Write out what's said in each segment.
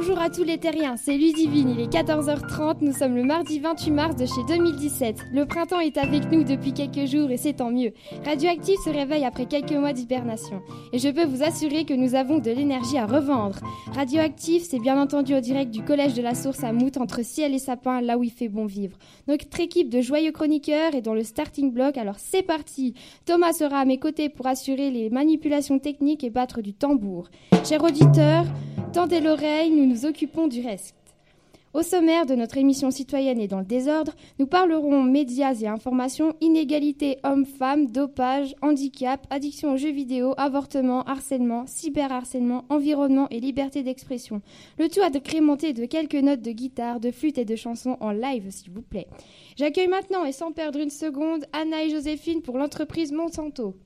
Bonjour à tous les terriens, c'est Ludivine, il est 14h30, nous sommes le mardi 28 mars de chez 2017. Le printemps est avec nous depuis quelques jours et c'est tant mieux. Radioactive se réveille après quelques mois d'hibernation. Et je peux vous assurer que nous avons de l'énergie à revendre. Radioactive, c'est bien entendu au direct du collège de la Source à Mout, entre Ciel et Sapin, là où il fait bon vivre. Notre équipe de joyeux chroniqueurs est dans le starting block, alors c'est parti. Thomas sera à mes côtés pour assurer les manipulations techniques et battre du tambour. Chers auditeurs, tendez l'oreille, nous nous occupons du reste. Au sommaire de notre émission citoyenne et dans le désordre, nous parlerons médias et informations, inégalité hommes-femmes, dopage, handicap, addiction aux jeux vidéo, avortement, harcèlement, cyberharcèlement, environnement et liberté d'expression. Le tout agrémenté de quelques notes de guitare, de flûte et de chansons en live, s'il vous plaît. J'accueille maintenant et sans perdre une seconde, Anna et Joséphine pour l'entreprise Monsanto.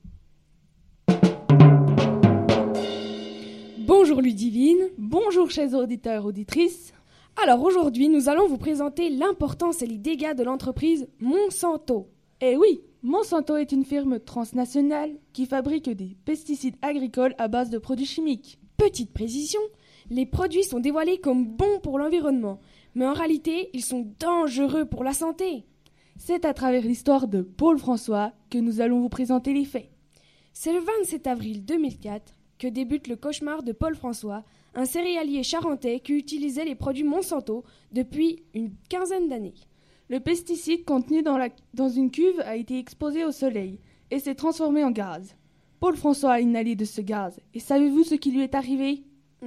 Bonjour Ludivine, bonjour chers auditeurs, auditrices. Alors aujourd'hui, nous allons vous présenter l'importance et les dégâts de l'entreprise Monsanto. Eh oui, Monsanto est une firme transnationale qui fabrique des pesticides agricoles à base de produits chimiques. Petite précision, les produits sont dévoilés comme bons pour l'environnement, mais en réalité, ils sont dangereux pour la santé. C'est à travers l'histoire de Paul François que nous allons vous présenter les faits. C'est le 27 avril 2004 que débute le cauchemar de Paul François, un céréalier charentais qui utilisait les produits Monsanto depuis une quinzaine d'années. Le pesticide contenu dans une cuve a été exposé au soleil et s'est transformé en gaz. Paul François a inhalé de ce gaz. Et savez-vous ce qui lui est arrivé ?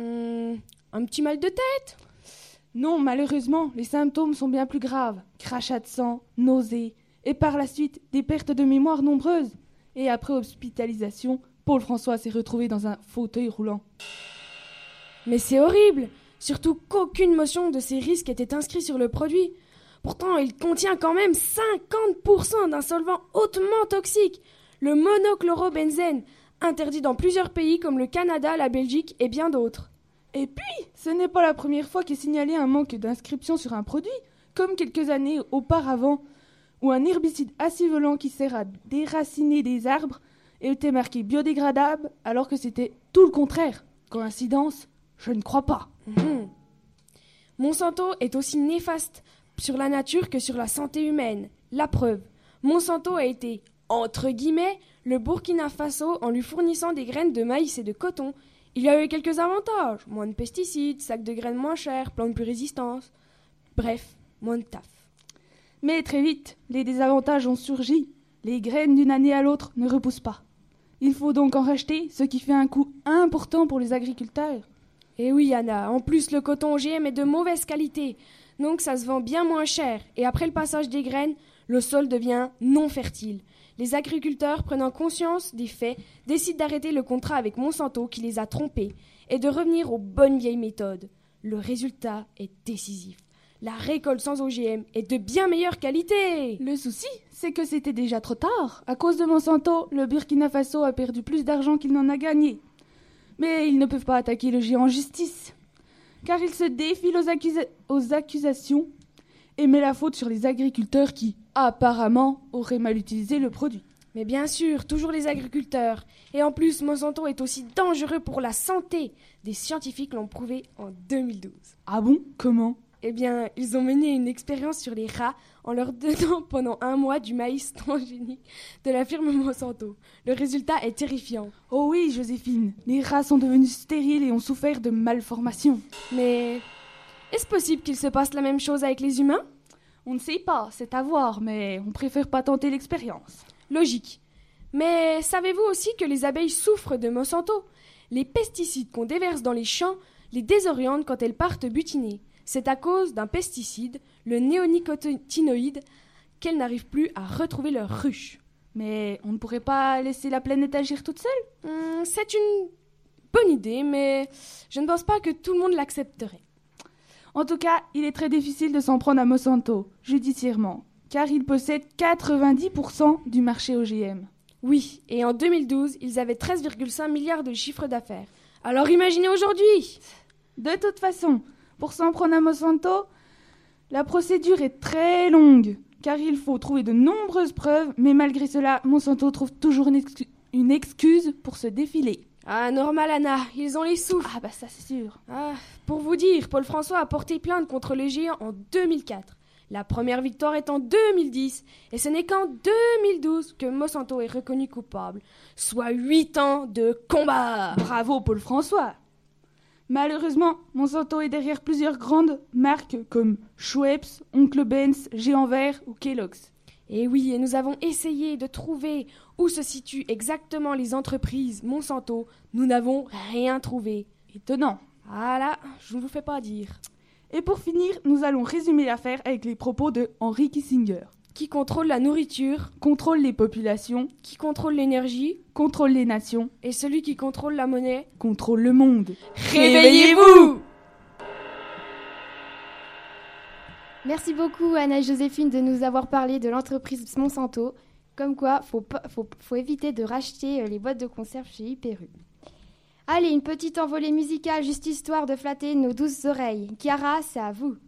Un petit mal de tête ? Non, malheureusement, les symptômes sont bien plus graves. Crachat de sang, nausées et par la suite des pertes de mémoire nombreuses. Et après hospitalisation, Paul François s'est retrouvé dans un fauteuil roulant. Mais c'est horrible, surtout qu'aucune mention de ces risques était inscrite sur le produit. Pourtant, il contient quand même 50% d'un solvant hautement toxique, le monochlorobenzène, interdit dans plusieurs pays comme le Canada, la Belgique et bien d'autres. Et puis, ce n'est pas la première fois qu'est signalé un manque d'inscription sur un produit, comme quelques années auparavant, où un herbicide assez violent qui sert à déraciner des arbres était marqué biodégradable alors que c'était tout le contraire. Coïncidence ? Je ne crois pas. Monsanto est aussi néfaste sur la nature que sur la santé humaine. La preuve, Monsanto a été, entre guillemets, le Burkina Faso en lui fournissant des graines de maïs et de coton. Il y a eu quelques avantages, moins de pesticides, sacs de graines moins chers, plantes plus résistantes. Bref, moins de taf. Mais très vite, les désavantages ont surgi. Les graines d'une année à l'autre ne repoussent pas. Il faut donc en racheter, ce qui fait un coût important pour les agriculteurs. Et oui, Anna, en plus le coton OGM est de mauvaise qualité, donc ça se vend bien moins cher. Et après le passage des graines, le sol devient non fertile. Les agriculteurs, prenant conscience des faits, décident d'arrêter le contrat avec Monsanto qui les a trompés et de revenir aux bonnes vieilles méthodes. Le résultat est décisif. La récolte sans OGM est de bien meilleure qualité. Le souci, c'est que c'était déjà trop tard. À cause de Monsanto, le Burkina Faso a perdu plus d'argent qu'il n'en a gagné. Mais ils ne peuvent pas attaquer le géant en justice, car ils se défilent aux accusations et met la faute sur les agriculteurs qui, apparemment, auraient mal utilisé le produit. Mais bien sûr, toujours les agriculteurs. Et en plus, Monsanto est aussi dangereux pour la santé. Des scientifiques l'ont prouvé en 2012. Ah bon ? Comment ? Eh bien, ils ont mené une expérience sur les rats en leur donnant pendant 1 mois du maïs transgénique de la firme Monsanto. Le résultat est terrifiant. Oh oui, Joséphine, les rats sont devenus stériles et ont souffert de malformations. Mais est-ce possible qu'il se passe la même chose avec les humains ? On ne sait pas, c'est à voir, mais on préfère pas tenter l'expérience. Logique. Mais savez-vous aussi que les abeilles souffrent de Monsanto ? Les pesticides qu'on déverse dans les champs les désorientent quand elles partent butiner. C'est à cause d'un pesticide, le néonicotinoïde, qu'elles n'arrivent plus à retrouver leur ruche. Mais on ne pourrait pas laisser la planète agir toute seule ? C'est une bonne idée, mais je ne pense pas que tout le monde l'accepterait. En tout cas, il est très difficile de s'en prendre à Monsanto, judiciairement, car il possède 90% du marché OGM. Oui, et en 2012, ils avaient 13,5 milliards de chiffre d'affaires. Alors imaginez aujourd'hui ! De toute façon, pour s'en prendre à Monsanto, la procédure est très longue, car il faut trouver de nombreuses preuves, mais malgré cela, Monsanto trouve toujours une excuse pour se défiler. Ah, normal, Anna, ils ont les sous. Ah bah ça c'est sûr. Ah, pour vous dire, Paul François a porté plainte contre les géants en 2004. La première victoire est en 2010, et ce n'est qu'en 2012 que Monsanto est reconnu coupable. Soit 8 ans de combat. Bravo Paul François. Malheureusement, Monsanto est derrière plusieurs grandes marques comme Schweppes, Oncle Ben's, Géant Vert ou Kellogg's. Et oui, et nous avons essayé de trouver où se situent exactement les entreprises Monsanto. Nous n'avons rien trouvé. Étonnant. Ah là, je ne vous fais pas dire. Et pour finir, nous allons résumer l'affaire avec les propos de Henry Kissinger. Qui contrôle la nourriture, Contrôle les populations, qui contrôle l'énergie, contrôle les nations, et celui qui contrôle la monnaie. contrôle le monde. Réveillez-vous! Merci beaucoup Anna et Joséphine de nous avoir parlé de l'entreprise Monsanto. Comme quoi, faut éviter de racheter les boîtes de conserve chez Hyper U. Allez, une petite envolée musicale, juste histoire de flatter nos douces oreilles. Chiara, c'est à vous.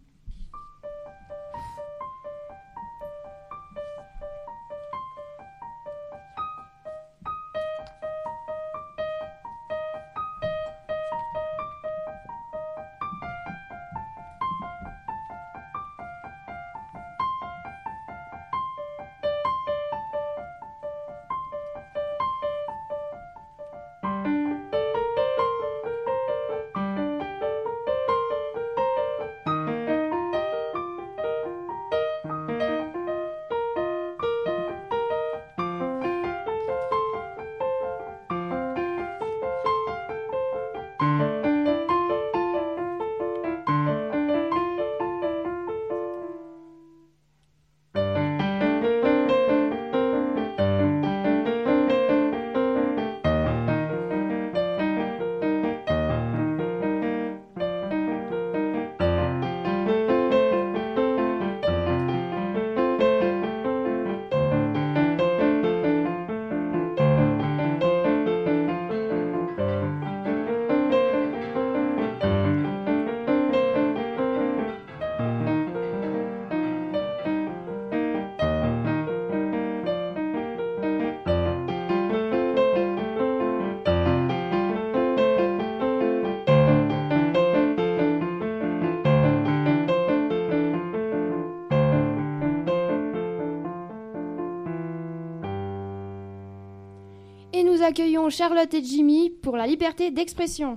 Et nous accueillons Charlotte et Jimmy pour la liberté d'expression.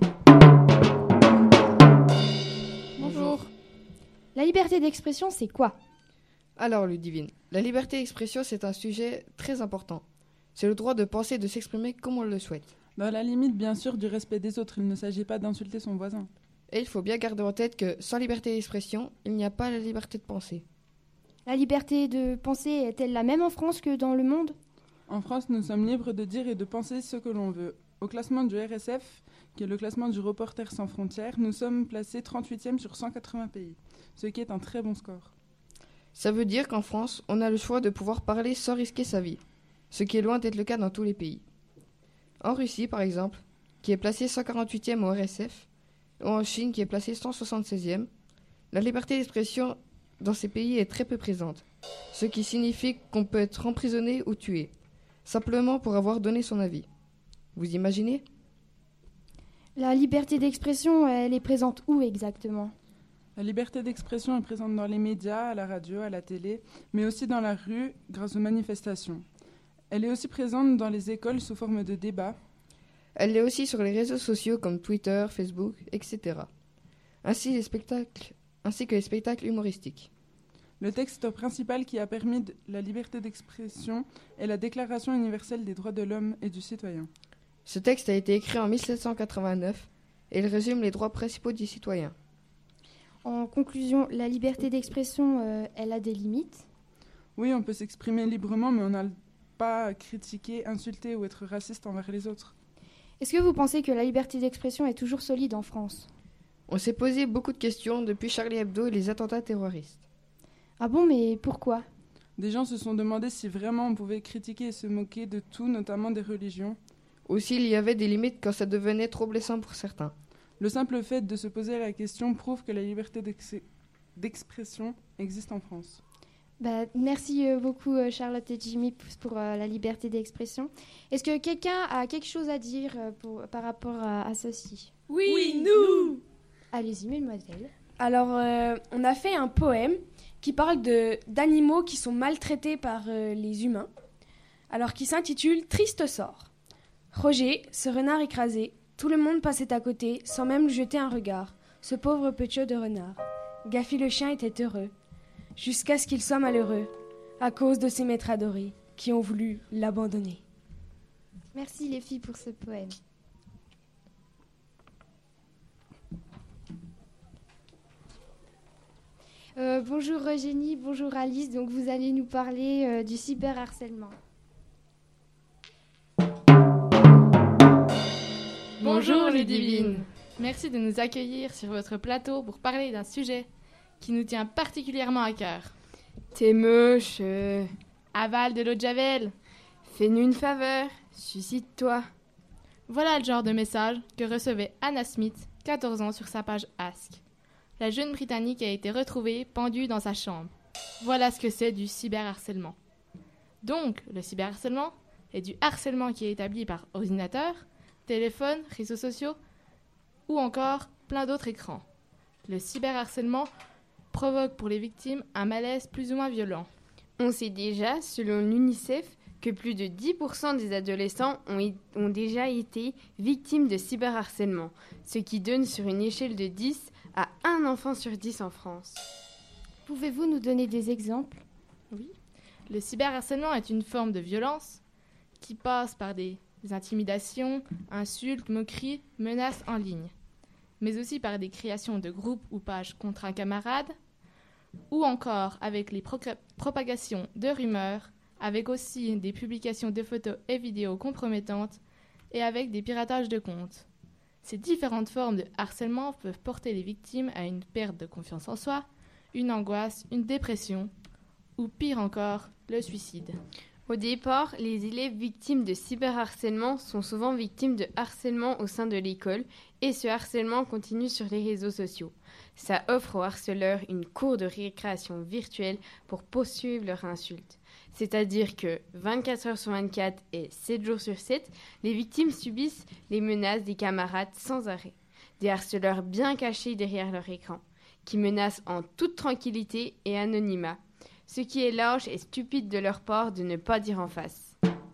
Bonjour. La liberté d'expression, c'est quoi ? Alors, Ludivine, la liberté d'expression, c'est un sujet très important. C'est le droit de penser et de s'exprimer comme on le souhaite. Dans la limite, bien sûr, du respect des autres. Il ne s'agit pas d'insulter son voisin. Et il faut bien garder en tête que sans liberté d'expression, il n'y a pas la liberté de penser. La liberté de penser est-elle la même en France que dans le monde ? En France, nous sommes libres de dire et de penser ce que l'on veut. Au classement du RSF, qui est le classement du Reporters sans frontières, nous sommes placés 38e sur 180 pays, ce qui est un très bon score. Ça veut dire qu'en France, on a le choix de pouvoir parler sans risquer sa vie, ce qui est loin d'être le cas dans tous les pays. En Russie, par exemple, qui est placé 148e au RSF, ou en Chine, qui est placé 176e, la liberté d'expression dans ces pays est très peu présente, ce qui signifie qu'on peut être emprisonné ou tué, simplement pour avoir donné son avis. Vous imaginez ? La liberté d'expression, elle est présente où exactement ? La liberté d'expression est présente dans les médias, à la radio, à la télé, mais aussi dans la rue grâce aux manifestations. Elle est aussi présente dans les écoles sous forme de débats. Elle est aussi sur les réseaux sociaux comme Twitter, Facebook, etc. Ainsi que les spectacles humoristiques. Le texte principal qui a permis la liberté d'expression est la Déclaration universelle des droits de l'homme et du citoyen. Ce texte a été écrit en 1789 et il résume les droits principaux du citoyen. En conclusion, la liberté d'expression, elle a des limites ? Oui, on peut s'exprimer librement, mais on n'a pas à critiquer, insulter ou être raciste envers les autres. Est-ce que vous pensez que la liberté d'expression est toujours solide en France ? On s'est posé beaucoup de questions depuis Charlie Hebdo et les attentats terroristes. Ah bon, mais pourquoi ? Des gens se sont demandé si vraiment on pouvait critiquer et se moquer de tout, notamment des religions. Aussi, il y avait des limites quand ça devenait trop blessant pour certains. Le simple fait de se poser la question prouve que la liberté d'expression existe en France. Merci beaucoup Charlotte et Jimmy pour la liberté d'expression. Est-ce que quelqu'un a quelque chose à dire par rapport à ceci? Oui, nous. Allez-y, mademoiselle. Alors, on a fait un poème qui parle d'animaux qui sont maltraités par les humains, alors qui s'intitule « Triste sort ». Roger, ce renard écrasé, tout le monde passait à côté sans même lui jeter un regard. Ce pauvre petiot de renard. Gaffy le chien était heureux, jusqu'à ce qu'il soit malheureux, à cause de ses maîtres adorés, qui ont voulu l'abandonner. Merci les filles pour ce poème. Bonjour Eugénie, bonjour Alice, donc vous allez nous parler du cyberharcèlement. Bonjour les divines. Merci de nous accueillir sur votre plateau pour parler d'un sujet qui nous tient particulièrement à cœur. T'es moche. Avale de l'eau de Javel. Fais-nous une faveur. Suicide-toi. Voilà le genre de message que recevait Anna Smith, 14 ans, sur sa page Ask. La jeune Britannique a été retrouvée pendue dans sa chambre. Voilà ce que c'est du cyberharcèlement. Donc, le cyberharcèlement est du harcèlement qui est établi par ordinateur, téléphone, réseaux sociaux ou encore plein d'autres écrans. Le cyberharcèlement provoque pour les victimes un malaise plus ou moins violent. On sait déjà, selon l'UNICEF, que plus de 10% des adolescents ont déjà été victimes de cyberharcèlement, ce qui donne sur une échelle de 10 à 1 enfant sur 10 en France. Pouvez-vous nous donner des exemples? Oui. Le cyberharcèlement est une forme de violence qui passe par des intimidations, insultes, moqueries, menaces en ligne, mais aussi par des créations de groupes ou pages contre un camarade, ou encore avec les propagations de rumeurs, avec aussi des publications de photos et vidéos compromettantes, et avec des piratages de comptes. Ces différentes formes de harcèlement peuvent porter les victimes à une perte de confiance en soi, une angoisse, une dépression, ou pire encore, le suicide. Au départ, les élèves victimes de cyberharcèlement sont souvent victimes de harcèlement au sein de l'école et ce harcèlement continue sur les réseaux sociaux. Ça offre aux harceleurs une cour de récréation virtuelle pour poursuivre leurs insultes. C'est-à-dire que 24 heures sur 24 et 7 jours sur 7, les victimes subissent les menaces des camarades sans arrêt. Des harceleurs bien cachés derrière leur écran, qui menacent en toute tranquillité et anonymat. Ce qui est lâche et stupide de leur part de ne pas dire en face.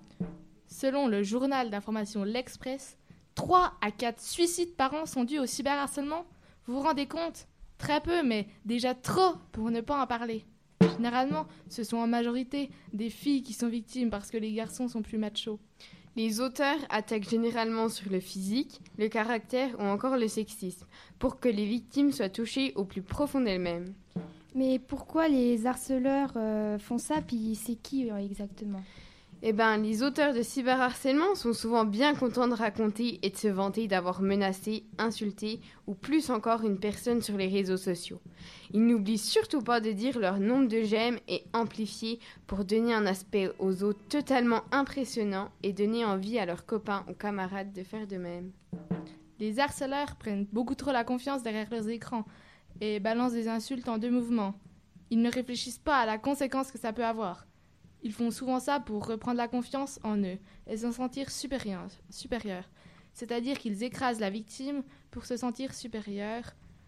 Selon le journal d'information L'Express, 3 à 4 suicides par an sont dus au cyberharcèlement. Vous vous rendez compte? Très peu, mais déjà trop pour ne pas en parler. Généralement, ce sont en majorité des filles qui sont victimes parce que les garçons sont plus machos. Les auteurs attaquent généralement sur le physique, le caractère ou encore le sexisme, pour que les victimes soient touchées au plus profond d'elles-mêmes. Mais pourquoi les harceleurs font ça, puis c'est qui exactement? Les auteurs de cyberharcèlement sont souvent bien contents de raconter et de se vanter d'avoir menacé, insulté ou plus encore une personne sur les réseaux sociaux. Ils n'oublient surtout pas de dire leur nombre de j'aime et amplifié pour donner un aspect aux autres totalement impressionnant et donner envie à leurs copains ou camarades de faire de même. Les harceleurs prennent beaucoup trop la confiance derrière leurs écrans et balancent des insultes en 2 mouvements. Ils ne réfléchissent pas à la conséquence que ça peut avoir. Ils font souvent ça pour reprendre la confiance en eux et se sentir supérieurs. C'est-à-dire qu'ils écrasent la victime pour se sentir supérieurs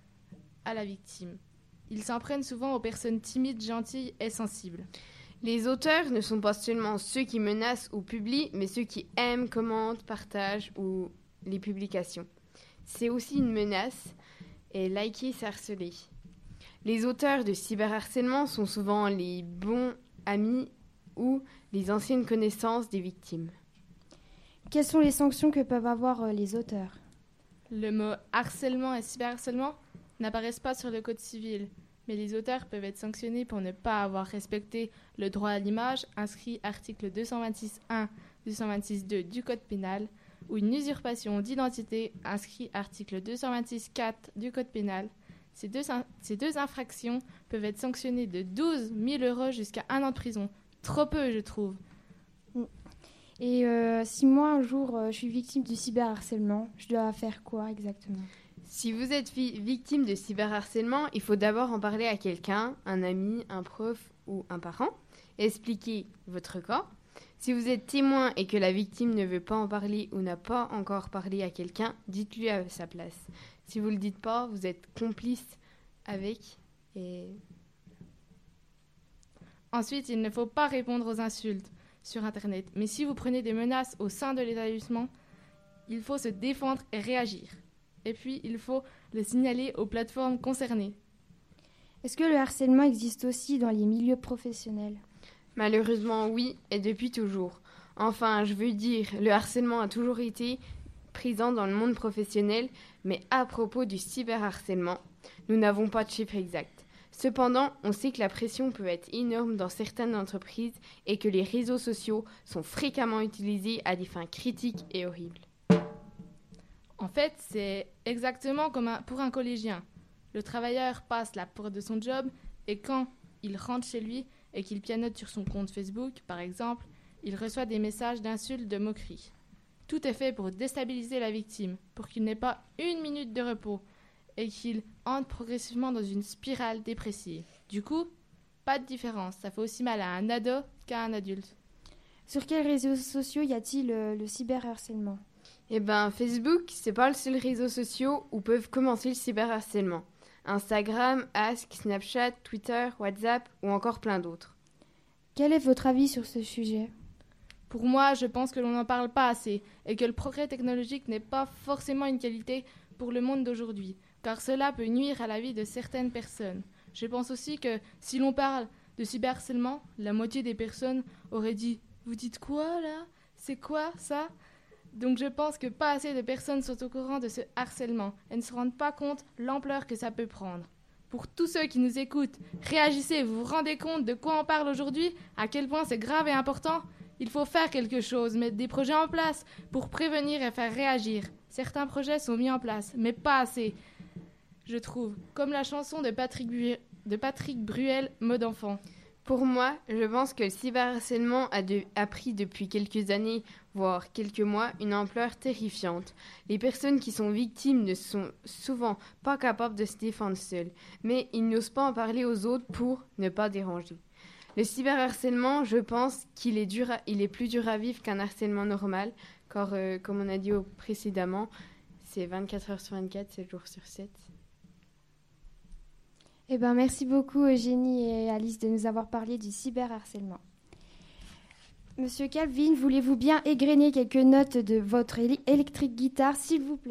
à la victime. Ils s'en prennent souvent aux personnes timides, gentilles et sensibles. Les auteurs ne sont pas seulement ceux qui menacent ou publient, mais ceux qui aiment, commentent, partagent ou les publications. C'est aussi une menace. Et liker, c'est harceler. Les auteurs de cyberharcèlement sont souvent les bons amis ou les anciennes connaissances des victimes. Quelles sont les sanctions que peuvent avoir les auteurs? Le mot harcèlement et cyberharcèlement n'apparaissent pas sur le code civil, mais les auteurs peuvent être sanctionnés pour ne pas avoir respecté le droit à l'image inscrit article 226.1, 226.2 du code pénal, ou une usurpation d'identité inscrit article 226.4 du code pénal. Ces deux infractions peuvent être sanctionnées de 12 000 € jusqu'à 1 an de prison. Trop peu, je trouve. Et si moi, un jour, je suis victime du cyberharcèlement, je dois faire quoi exactement? Si vous êtes victime de cyberharcèlement, il faut d'abord en parler à quelqu'un, un ami, un prof ou un parent. Expliquez votre cas. Si vous êtes témoin et que la victime ne veut pas en parler ou n'a pas encore parlé à quelqu'un, dites-lui à sa place. Si vous ne le dites pas, vous êtes complice avec. Ensuite, il ne faut pas répondre aux insultes sur Internet. Mais si vous prenez des menaces au sein de l'établissement, il faut se défendre et réagir. Et puis, il faut le signaler aux plateformes concernées. Est-ce que le harcèlement existe aussi dans les milieux professionnels ? Malheureusement, oui, et depuis toujours. Enfin, je veux dire, le harcèlement a toujours été présent dans le monde professionnel, mais à propos du cyberharcèlement, nous n'avons pas de chiffres exacts. Cependant, on sait que la pression peut être énorme dans certaines entreprises et que les réseaux sociaux sont fréquemment utilisés à des fins critiques et horribles. En fait, c'est exactement comme pour un collégien. Le travailleur passe la porte de son job et quand il rentre chez lui et qu'il pianote sur son compte Facebook, par exemple, il reçoit des messages d'insultes, de moqueries. Tout est fait pour déstabiliser la victime, pour qu'il n'ait pas une minute de repos et qu'il entre progressivement dans une spirale dépressive. Du coup, pas de différence. Ça fait aussi mal à un ado qu'à un adulte. Sur quels réseaux sociaux y a-t-il le cyberharcèlement ? Facebook, c'est pas le seul réseau social où peuvent commencer le cyberharcèlement. Instagram, Ask, Snapchat, Twitter, WhatsApp ou encore plein d'autres. Quel est votre avis sur ce sujet ? Pour moi, je pense que l'on n'en parle pas assez et que le progrès technologique n'est pas forcément une qualité pour le monde d'aujourd'hui, car cela peut nuire à la vie de certaines personnes. Je pense aussi que si l'on parle de cyberharcèlement, la moitié des personnes auraient dit « Vous dites quoi là ? C'est quoi ça ?» Donc je pense que pas assez de personnes sont au courant de ce harcèlement et ne se rendent pas compte l'ampleur que ça peut prendre. Pour tous ceux qui nous écoutent, réagissez, vous vous rendez compte de quoi on parle aujourd'hui, à quel point c'est grave et important ? Il faut faire quelque chose, mettre des projets en place pour prévenir et faire réagir. Certains projets sont mis en place, mais pas assez, je trouve, comme la chanson de Patrick Bruel, Mode enfant. Pour moi, je pense que le cyberharcèlement a pris depuis quelques années, voire quelques mois, une ampleur terrifiante. Les personnes qui sont victimes ne sont souvent pas capables de se défendre seules, mais ils n'osent pas en parler aux autres pour ne pas déranger. Le cyberharcèlement, je pense qu'il est plus dur à vivre qu'un harcèlement normal, car comme on a dit précédemment, c'est 24 heures sur 24, 7 jours sur 7. Merci beaucoup Eugénie et Alice de nous avoir parlé du cyberharcèlement. Monsieur Calvin, voulez-vous bien égrener quelques notes de votre électrique guitare, s'il vous plaît ?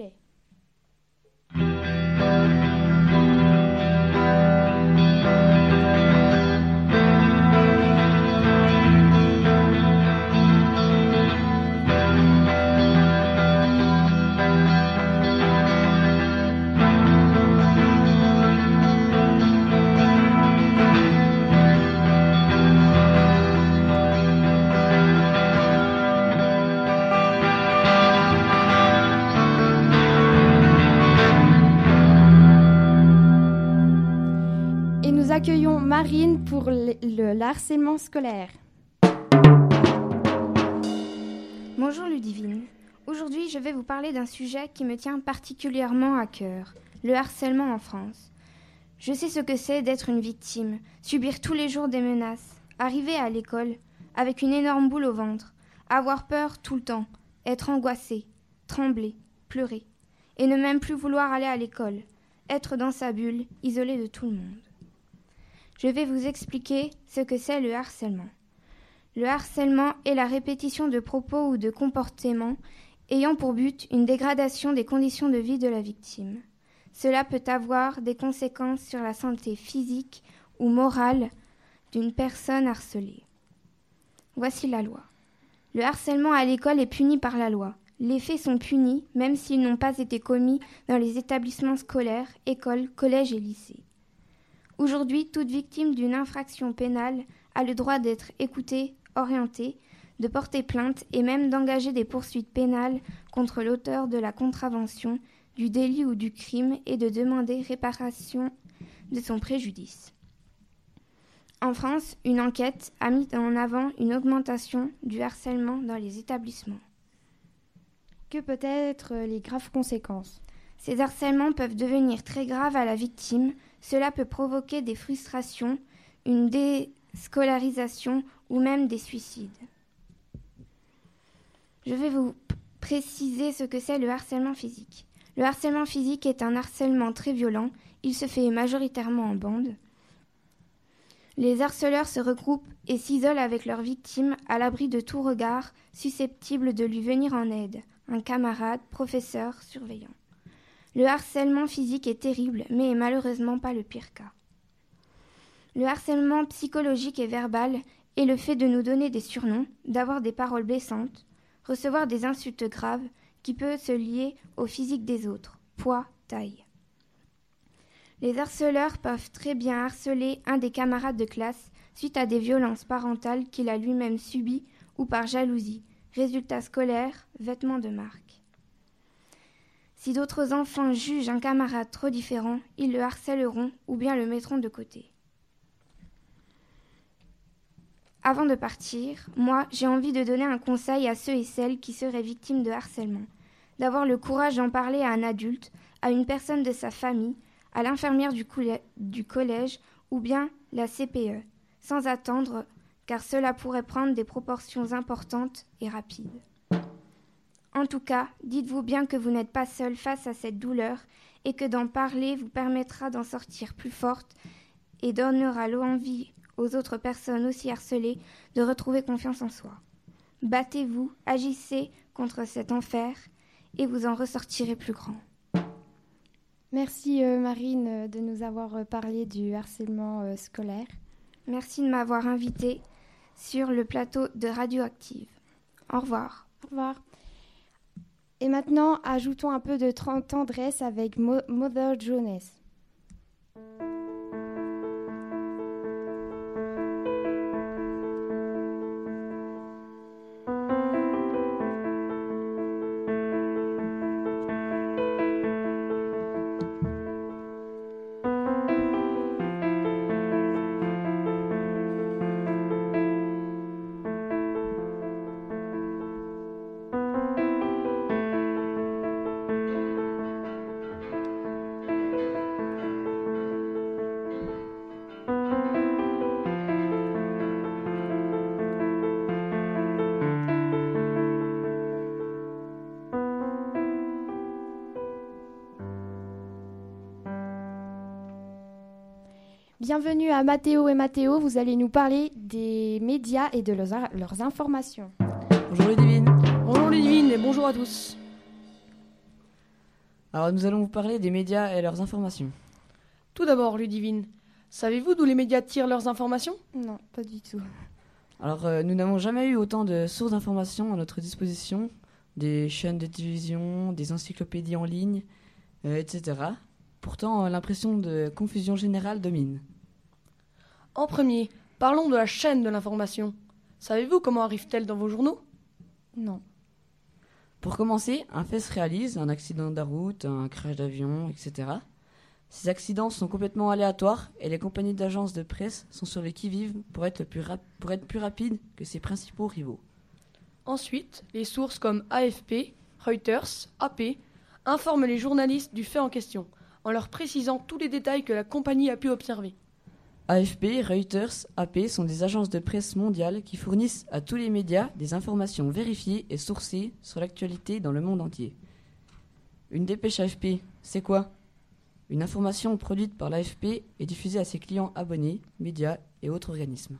Accueillons Marine pour le harcèlement scolaire. Bonjour Ludivine. Aujourd'hui, je vais vous parler d'un sujet qui me tient particulièrement à cœur, le harcèlement en France. Je sais ce que c'est d'être une victime, subir tous les jours des menaces, arriver à l'école avec une énorme boule au ventre, avoir peur tout le temps, être angoissée, trembler, pleurer, et ne même plus vouloir aller à l'école, être dans sa bulle, isolée de tout le monde. Je vais vous expliquer ce que c'est le harcèlement. Le harcèlement est la répétition de propos ou de comportements ayant pour but une dégradation des conditions de vie de la victime. Cela peut avoir des conséquences sur la santé physique ou morale d'une personne harcelée. Voici la loi. Le harcèlement à l'école est puni par la loi. Les faits sont punis même s'ils n'ont pas été commis dans les établissements scolaires, écoles, collèges et lycées. Aujourd'hui, toute victime d'une infraction pénale a le droit d'être écoutée, orientée, de porter plainte et même d'engager des poursuites pénales contre l'auteur de la contravention, du délit ou du crime et de demander réparation de son préjudice. En France, une enquête a mis en avant une augmentation du harcèlement dans les établissements. Que peuvent être les graves conséquences ? Ces harcèlements peuvent devenir très graves à la victime. Cela peut provoquer des frustrations, une scolarisation ou même des suicides. Je vais vous préciser ce que c'est le harcèlement physique. Le harcèlement physique est un harcèlement très violent. Il se fait majoritairement en bande. Les harceleurs se regroupent et s'isolent avec leurs victimes à l'abri de tout regard susceptible de lui venir en aide, un camarade, professeur, surveillant. Le harcèlement physique est terrible, mais est malheureusement pas le pire cas. Le harcèlement psychologique et verbal est le fait de nous donner des surnoms, d'avoir des paroles blessantes, recevoir des insultes graves qui peuvent se lier au physique des autres, poids, taille. Les harceleurs peuvent très bien harceler un des camarades de classe suite à des violences parentales qu'il a lui-même subies ou par jalousie, résultats scolaires, vêtements de marque. Si d'autres enfants jugent un camarade trop différent, ils le harcèleront ou bien le mettront de côté. Avant de partir, moi, j'ai envie de donner un conseil à ceux et celles qui seraient victimes de harcèlement. D'avoir le courage d'en parler à un adulte, à une personne de sa famille, à l'infirmière du collège ou bien la CPE, sans attendre, car cela pourrait prendre des proportions importantes et rapides. En tout cas, dites-vous bien que vous n'êtes pas seul face à cette douleur et que d'en parler vous permettra d'en sortir plus forte et donnera l'envie aux autres personnes aussi harcelées de retrouver confiance en soi. Battez-vous, agissez contre cet enfer et vous en ressortirez plus grand. Merci Marine de nous avoir parlé du harcèlement scolaire. Merci de m'avoir invitée sur le plateau de Radioactive. Au revoir. Au revoir. Et maintenant, ajoutons un peu de tendresse avec Mother Jones. Bienvenue à Mathéo et Mathéo, vous allez nous parler des médias et de leurs informations. Bonjour Ludivine. Bonjour Ludivine et bonjour à tous. Alors nous allons vous parler des médias et leurs informations. Tout d'abord, Ludivine, savez-vous d'où les médias tirent leurs informations ? Non, pas du tout. Alors nous n'avons jamais eu autant de sources d'informations à notre disposition, des chaînes de télévision, des encyclopédies en ligne, etc. Pourtant, l'impression de confusion générale domine. En premier, parlons de la chaîne de l'information. Savez-vous comment arrive-t-elle dans vos journaux ? Non. Pour commencer, un fait se réalise, un accident de la route, un crash d'avion, etc. Ces accidents sont complètement aléatoires et les compagnies d'agences de presse sont sur le qui-vive pour être plus rapides que ses principaux rivaux. Ensuite, les sources comme AFP, Reuters, AP informent les journalistes du fait en question, en leur précisant tous les détails que la compagnie a pu observer. AFP, Reuters, AP sont des agences de presse mondiales qui fournissent à tous les médias des informations vérifiées et sourcées sur l'actualité dans le monde entier. Une dépêche AFP, c'est quoi ? Une information produite par l'AFP et diffusée à ses clients abonnés, médias et autres organismes.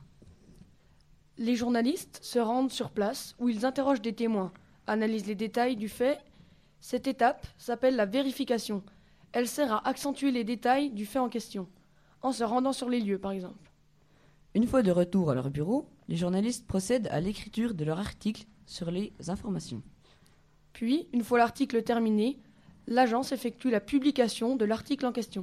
Les journalistes se rendent sur place où ils interrogent des témoins, analysent les détails du fait. Cette étape s'appelle la vérification. Elle sert à accentuer les détails du fait en question, en se rendant sur les lieux par exemple. Une fois de retour à leur bureau, les journalistes procèdent à l'écriture de leur article sur les informations. Puis, une fois l'article terminé, l'agence effectue la publication de l'article en question.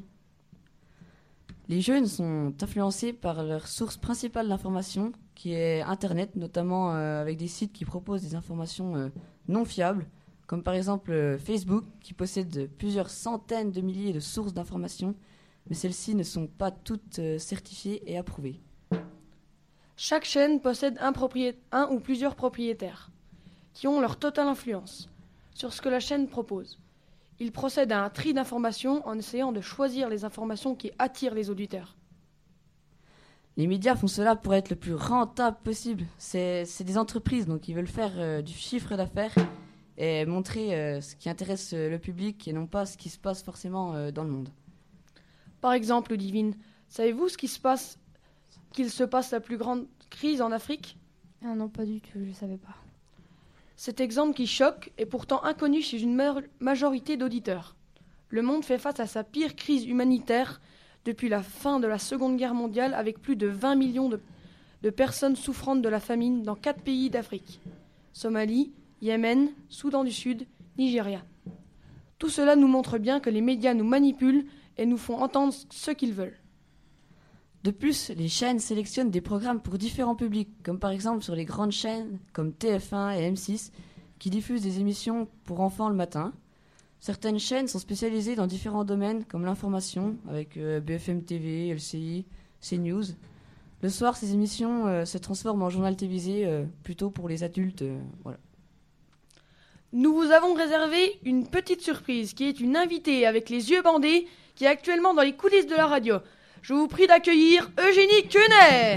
Les jeunes sont influencés par leur source principale d'information, qui est Internet, notamment avec des sites qui proposent des informations non fiables, comme par exemple Facebook, qui possède plusieurs centaines de milliers de sources d'informations, mais celles-ci ne sont pas toutes certifiées et approuvées. Chaque chaîne possède un ou plusieurs propriétaires, qui ont leur totale influence sur ce que la chaîne propose. Ils procèdent à un tri d'informations en essayant de choisir les informations qui attirent les auditeurs. Les médias font cela pour être le plus rentable possible. C'est des entreprises, donc ils veulent faire du chiffre d'affaires et montrer ce qui intéresse le public et non pas ce qui se passe forcément dans le monde. Par exemple, Ludivine, savez-vous qu'il se passe la plus grande crise en Afrique ? Ah non, pas du tout, je savais pas. Cet exemple qui choque est pourtant inconnu chez une majorité d'auditeurs. Le monde fait face à sa pire crise humanitaire depuis la fin de la Seconde Guerre mondiale, avec plus de 20 millions de personnes souffrant de la famine dans 4 pays d'Afrique. Somalie, Yémen, Soudan du Sud, Nigeria. Tout cela nous montre bien que les médias nous manipulent et nous font entendre ce qu'ils veulent. De plus, les chaînes sélectionnent des programmes pour différents publics, comme par exemple sur les grandes chaînes comme TF1 et M6, qui diffusent des émissions pour enfants le matin. Certaines chaînes sont spécialisées dans différents domaines, comme l'information, avec BFM TV, LCI, CNews. Le soir, ces émissions se transforment en journal télévisé, plutôt pour les adultes. Voilà. Nous vous avons réservé une petite surprise, qui est une invitée avec les yeux bandés, qui est actuellement dans les coulisses de la radio. Je vous prie d'accueillir Eugénie Quenet.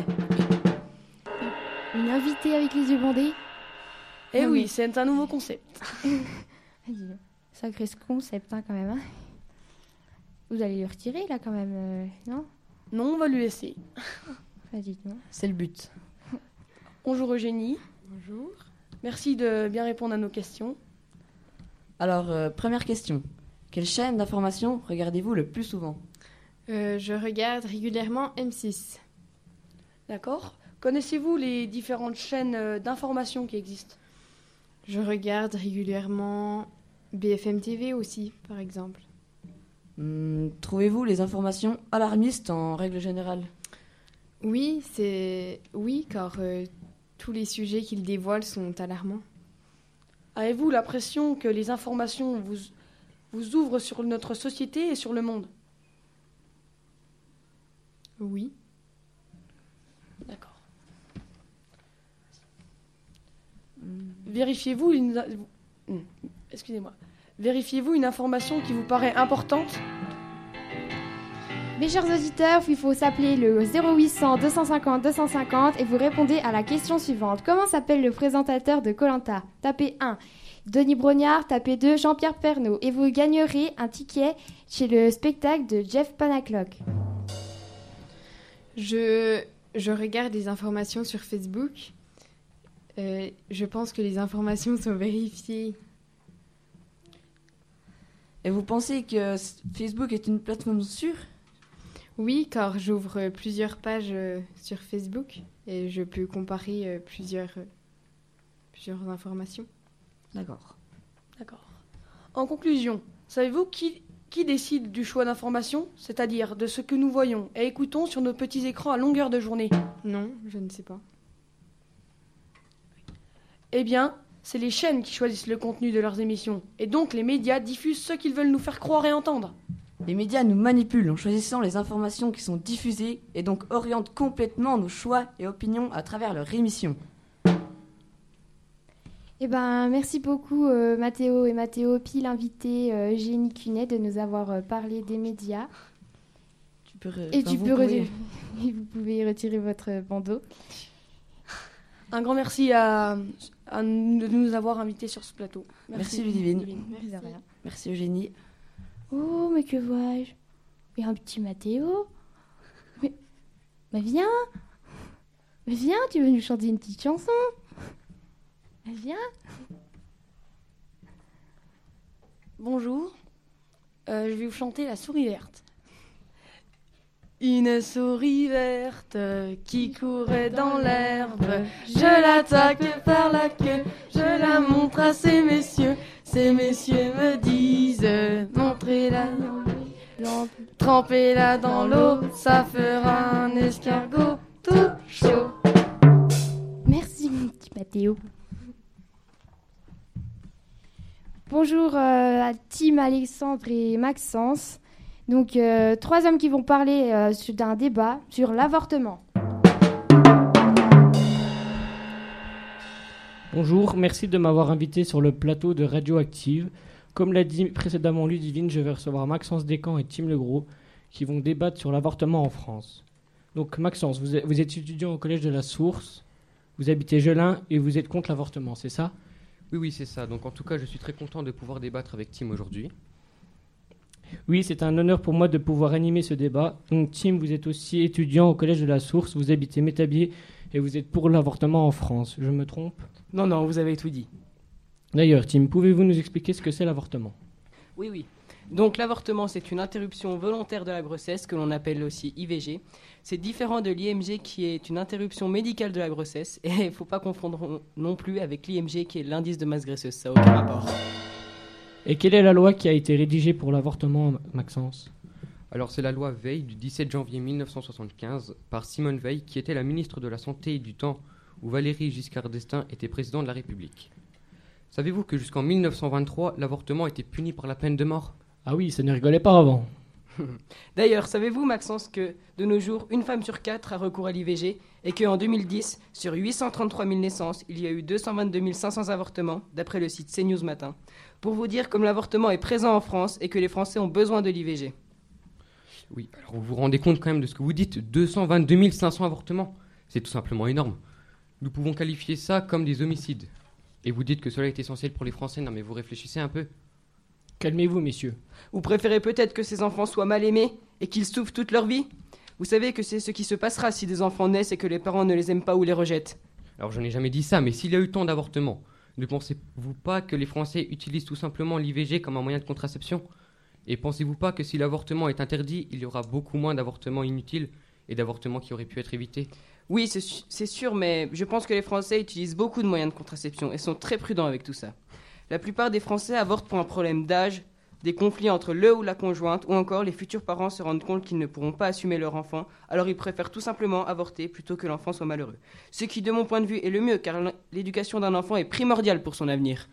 Une invitée avec les yeux bandés ? Eh Non, oui, mais- c'est un nouveau concept. Sacré ce concept, hein, quand même. Hein. Vous allez le retirer, là, quand même, non ? Non, on va lui laisser. Dites-moi. C'est le but. Bonjour Eugénie. Bonjour. Merci de bien répondre à nos questions. Alors, première question. Quelle chaîne d'information regardez-vous le plus souvent ? Je regarde régulièrement M6. D'accord. Connaissez-vous les différentes chaînes d'information qui existent ? Je regarde régulièrement BFM TV aussi, par exemple. Trouvez-vous les informations alarmistes en règle générale ? Oui, car tous les sujets qu'ils dévoilent sont alarmants. Avez-vous l'impression que les informations vous ouvrent sur notre société et sur le monde ? Oui. D'accord. Vérifiez-vous Vérifiez-vous une information qui vous paraît importante ? Mes chers auditeurs, il faut s'appeler le 0800 250 250 et vous répondez à la question suivante. Comment s'appelle le présentateur de Koh-Lanta ? Tapez 1. Denis Brognard, tapez 2. Jean-Pierre Pernaut. Et vous gagnerez un ticket chez le spectacle de Jeff Panaclock. Je regarde les informations sur Facebook. Je pense que les informations sont vérifiées. Et vous pensez que Facebook est une plateforme sûre ? Oui, car j'ouvre plusieurs pages sur Facebook et je peux comparer plusieurs informations. D'accord. D'accord. En conclusion, savez-vous qui décide du choix d'information, c'est-à-dire de ce que nous voyons et écoutons sur nos petits écrans à longueur de journée ? Non, je ne sais pas. Eh bien, c'est les chaînes qui choisissent le contenu de leurs émissions, et donc les médias diffusent ce qu'ils veulent nous faire croire et entendre. Les médias nous manipulent en choisissant les informations qui sont diffusées et donc orientent complètement nos choix et opinions à travers leurs émissions. Eh ben, merci beaucoup Mathéo, puis l'invité Eugénie Quenet de nous avoir parlé des médias. Vous pouvez retirer votre bandeau. Un grand merci de nous avoir invités sur ce plateau. Merci Ludivine. Merci de rien. Merci Eugénie. Oh, mais que vois-je ? Mais un petit Mathéo ? Mais viens ! Viens, tu veux nous chanter une petite chanson ? Viens ! Bonjour, je vais vous chanter La souris verte. Une souris verte qui courait dans l'herbe. Je l'attaque par la queue, je la montre à ces messieurs. Ces messieurs me disent, montrez-la, trempez-la dans l'eau, ça fera un escargot tout chaud. Merci mon petit Mathéo. Bonjour à Tim, Alexandre et Maxence. Donc, 3 hommes qui vont parler d'un débat sur l'avortement. Bonjour, merci de m'avoir invité sur le plateau de Radioactive. Comme l'a dit précédemment Ludivine, je vais recevoir Maxence Descamps et Tim Legros qui vont débattre sur l'avortement en France. Donc Maxence, vous êtes étudiant au Collège de la Source, vous habitez Jelin et vous êtes contre l'avortement, c'est ça ? Oui, c'est ça. Donc en tout cas, je suis très content de pouvoir débattre avec Tim aujourd'hui. Oui, c'est un honneur pour moi de pouvoir animer ce débat. Donc Tim, vous êtes aussi étudiant au Collège de la Source, vous habitez Métabier et vous êtes pour l'avortement en France. Je me trompe ? Non, vous avez tout dit. D'ailleurs, Tim, pouvez-vous nous expliquer ce que c'est l'avortement ? Oui. Donc l'avortement, c'est une interruption volontaire de la grossesse, que l'on appelle aussi IVG. C'est différent de l'IMG qui est une interruption médicale de la grossesse. Et il ne faut pas confondre non plus avec l'IMG qui est l'indice de masse graisseuse, ça n'a aucun rapport. Et quelle est la loi qui a été rédigée pour l'avortement, Maxence ? Alors c'est la loi Veil du 17 janvier 1975 par Simone Veil, qui était la ministre de la Santé du temps où Valéry Giscard d'Estaing était président de la République. Savez-vous que jusqu'en 1923, l'avortement était puni par la peine de mort ? Ah oui, ça ne rigolait pas avant. D'ailleurs, savez-vous, Maxence, que de nos jours, une femme sur 4 a recours à l'IVG et qu'en 2010, sur 833 000 naissances, il y a eu 222 500 avortements, d'après le site CNews Matin. Pour vous dire comme l'avortement est présent en France et que les Français ont besoin de l'IVG. Oui, alors vous vous rendez compte quand même de ce que vous dites, 222 500 avortements, c'est tout simplement énorme. Nous pouvons qualifier ça comme des homicides. Et vous dites que cela est essentiel pour les Français, non mais vous réfléchissez un peu. Calmez-vous, messieurs. Vous préférez peut-être que ces enfants soient mal aimés et qu'ils souffrent toute leur vie ? Vous savez que c'est ce qui se passera si des enfants naissent et que les parents ne les aiment pas ou les rejettent. Alors je n'ai jamais dit ça, mais s'il y a eu tant d'avortements, ne pensez-vous pas que les Français utilisent tout simplement l'IVG comme un moyen de contraception ? Et pensez-vous pas que si l'avortement est interdit, il y aura beaucoup moins d'avortements inutiles et d'avortements qui auraient pu être évités ? Oui, c'est sûr, mais je pense que les Français utilisent beaucoup de moyens de contraception et sont très prudents avec tout ça. La plupart des Français avortent pour un problème d'âge, des conflits entre le ou la conjointe, ou encore les futurs parents se rendent compte qu'ils ne pourront pas assumer leur enfant, alors ils préfèrent tout simplement avorter plutôt que l'enfant soit malheureux. Ce qui, de mon point de vue, est le mieux, car l'éducation d'un enfant est primordiale pour son avenir.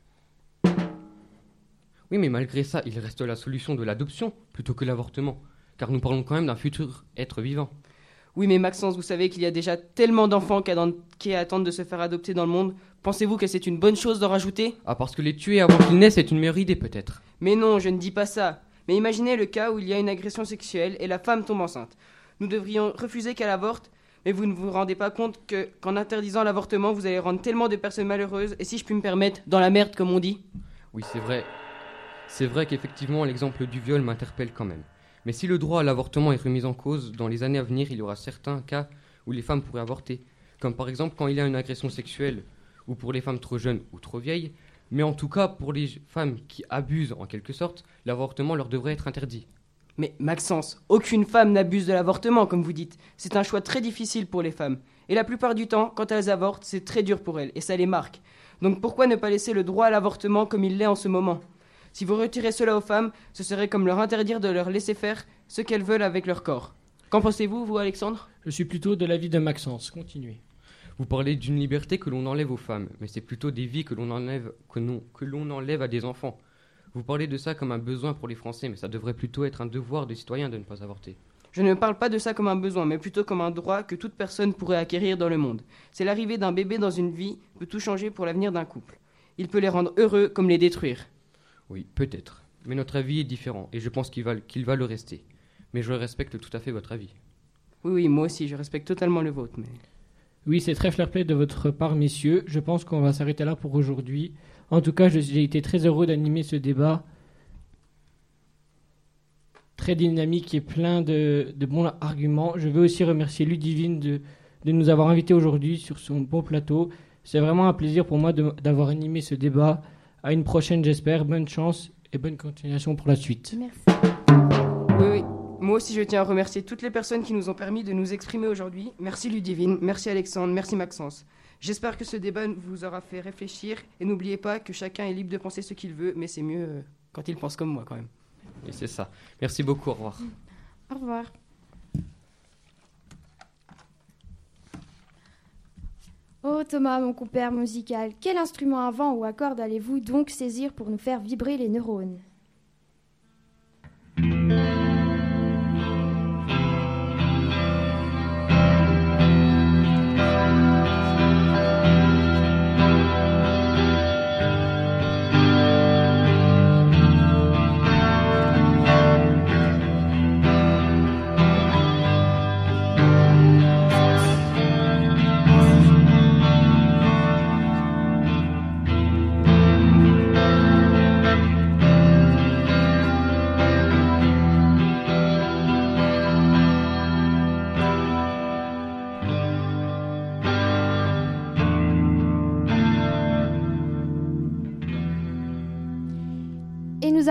Oui, mais malgré ça, il reste la solution de l'adoption plutôt que l'avortement, car nous parlons quand même d'un futur être vivant. Oui, mais Maxence, vous savez qu'il y a déjà tellement d'enfants qui attendent de se faire adopter dans le monde. Pensez-vous que c'est une bonne chose d'en rajouter ? Ah, parce que les tuer avant qu'ils naissent est une meilleure idée, peut-être. Mais non, je ne dis pas ça. Mais imaginez le cas où il y a une agression sexuelle et la femme tombe enceinte. Nous devrions refuser qu'elle avorte, mais vous ne vous rendez pas compte qu'en interdisant l'avortement, vous allez rendre tellement de personnes malheureuses, et si je puis me permettre, dans la merde, comme on dit. Oui, c'est vrai. C'est vrai qu'effectivement, l'exemple du viol m'interpelle quand même. Mais si le droit à l'avortement est remis en cause, dans les années à venir, il y aura certains cas où les femmes pourraient avorter. Comme par exemple quand il y a une agression sexuelle, ou pour les femmes trop jeunes ou trop vieilles. Mais en tout cas, pour les femmes qui abusent en quelque sorte, l'avortement leur devrait être interdit. Mais Maxence, aucune femme n'abuse de l'avortement, comme vous dites. C'est un choix très difficile pour les femmes. Et la plupart du temps, quand elles avortent, c'est très dur pour elles, et ça les marque. Donc pourquoi ne pas laisser le droit à l'avortement comme il l'est en ce moment ? Si vous retirez cela aux femmes, ce serait comme leur interdire de leur laisser faire ce qu'elles veulent avec leur corps. Qu'en pensez-vous, vous, Alexandre ? Je suis plutôt de l'avis de Maxence. Continuez. Vous parlez d'une liberté que l'on enlève aux femmes, mais c'est plutôt des vies que l'on enlève à des enfants. Vous parlez de ça comme un besoin pour les Français, mais ça devrait plutôt être un devoir des citoyens de ne pas avorter. Je ne parle pas de ça comme un besoin, mais plutôt comme un droit que toute personne pourrait acquérir dans le monde. C'est l'arrivée d'un bébé dans une vie peut tout changer pour l'avenir d'un couple. Il peut les rendre heureux comme les détruire. Oui, peut-être. Mais notre avis est différent, et je pense qu'il va le rester. Mais je respecte tout à fait votre avis. Oui, moi aussi, je respecte totalement le vôtre, mais... Oui, c'est très fair-play de votre part, messieurs. Je pense qu'on va s'arrêter là pour aujourd'hui. En tout cas, j'ai été très heureux d'animer ce débat très dynamique et plein de bons arguments. Je veux aussi remercier Ludivine de nous avoir invités aujourd'hui sur son beau plateau. C'est vraiment un plaisir pour moi d'avoir animé ce débat. À une prochaine, j'espère. Bonne chance et bonne continuation pour la suite. Merci. Oui. Moi aussi, je tiens à remercier toutes les personnes qui nous ont permis de nous exprimer aujourd'hui. Merci Ludivine, merci Alexandre, merci Maxence. J'espère que ce débat vous aura fait réfléchir. Et n'oubliez pas que chacun est libre de penser ce qu'il veut, mais c'est mieux quand il pense comme moi quand même. Et c'est ça. Merci beaucoup, au revoir. Au revoir. Oh Thomas, mon compère musical, quel instrument à vent ou à cordes allez-vous donc saisir pour nous faire vibrer les neurones ?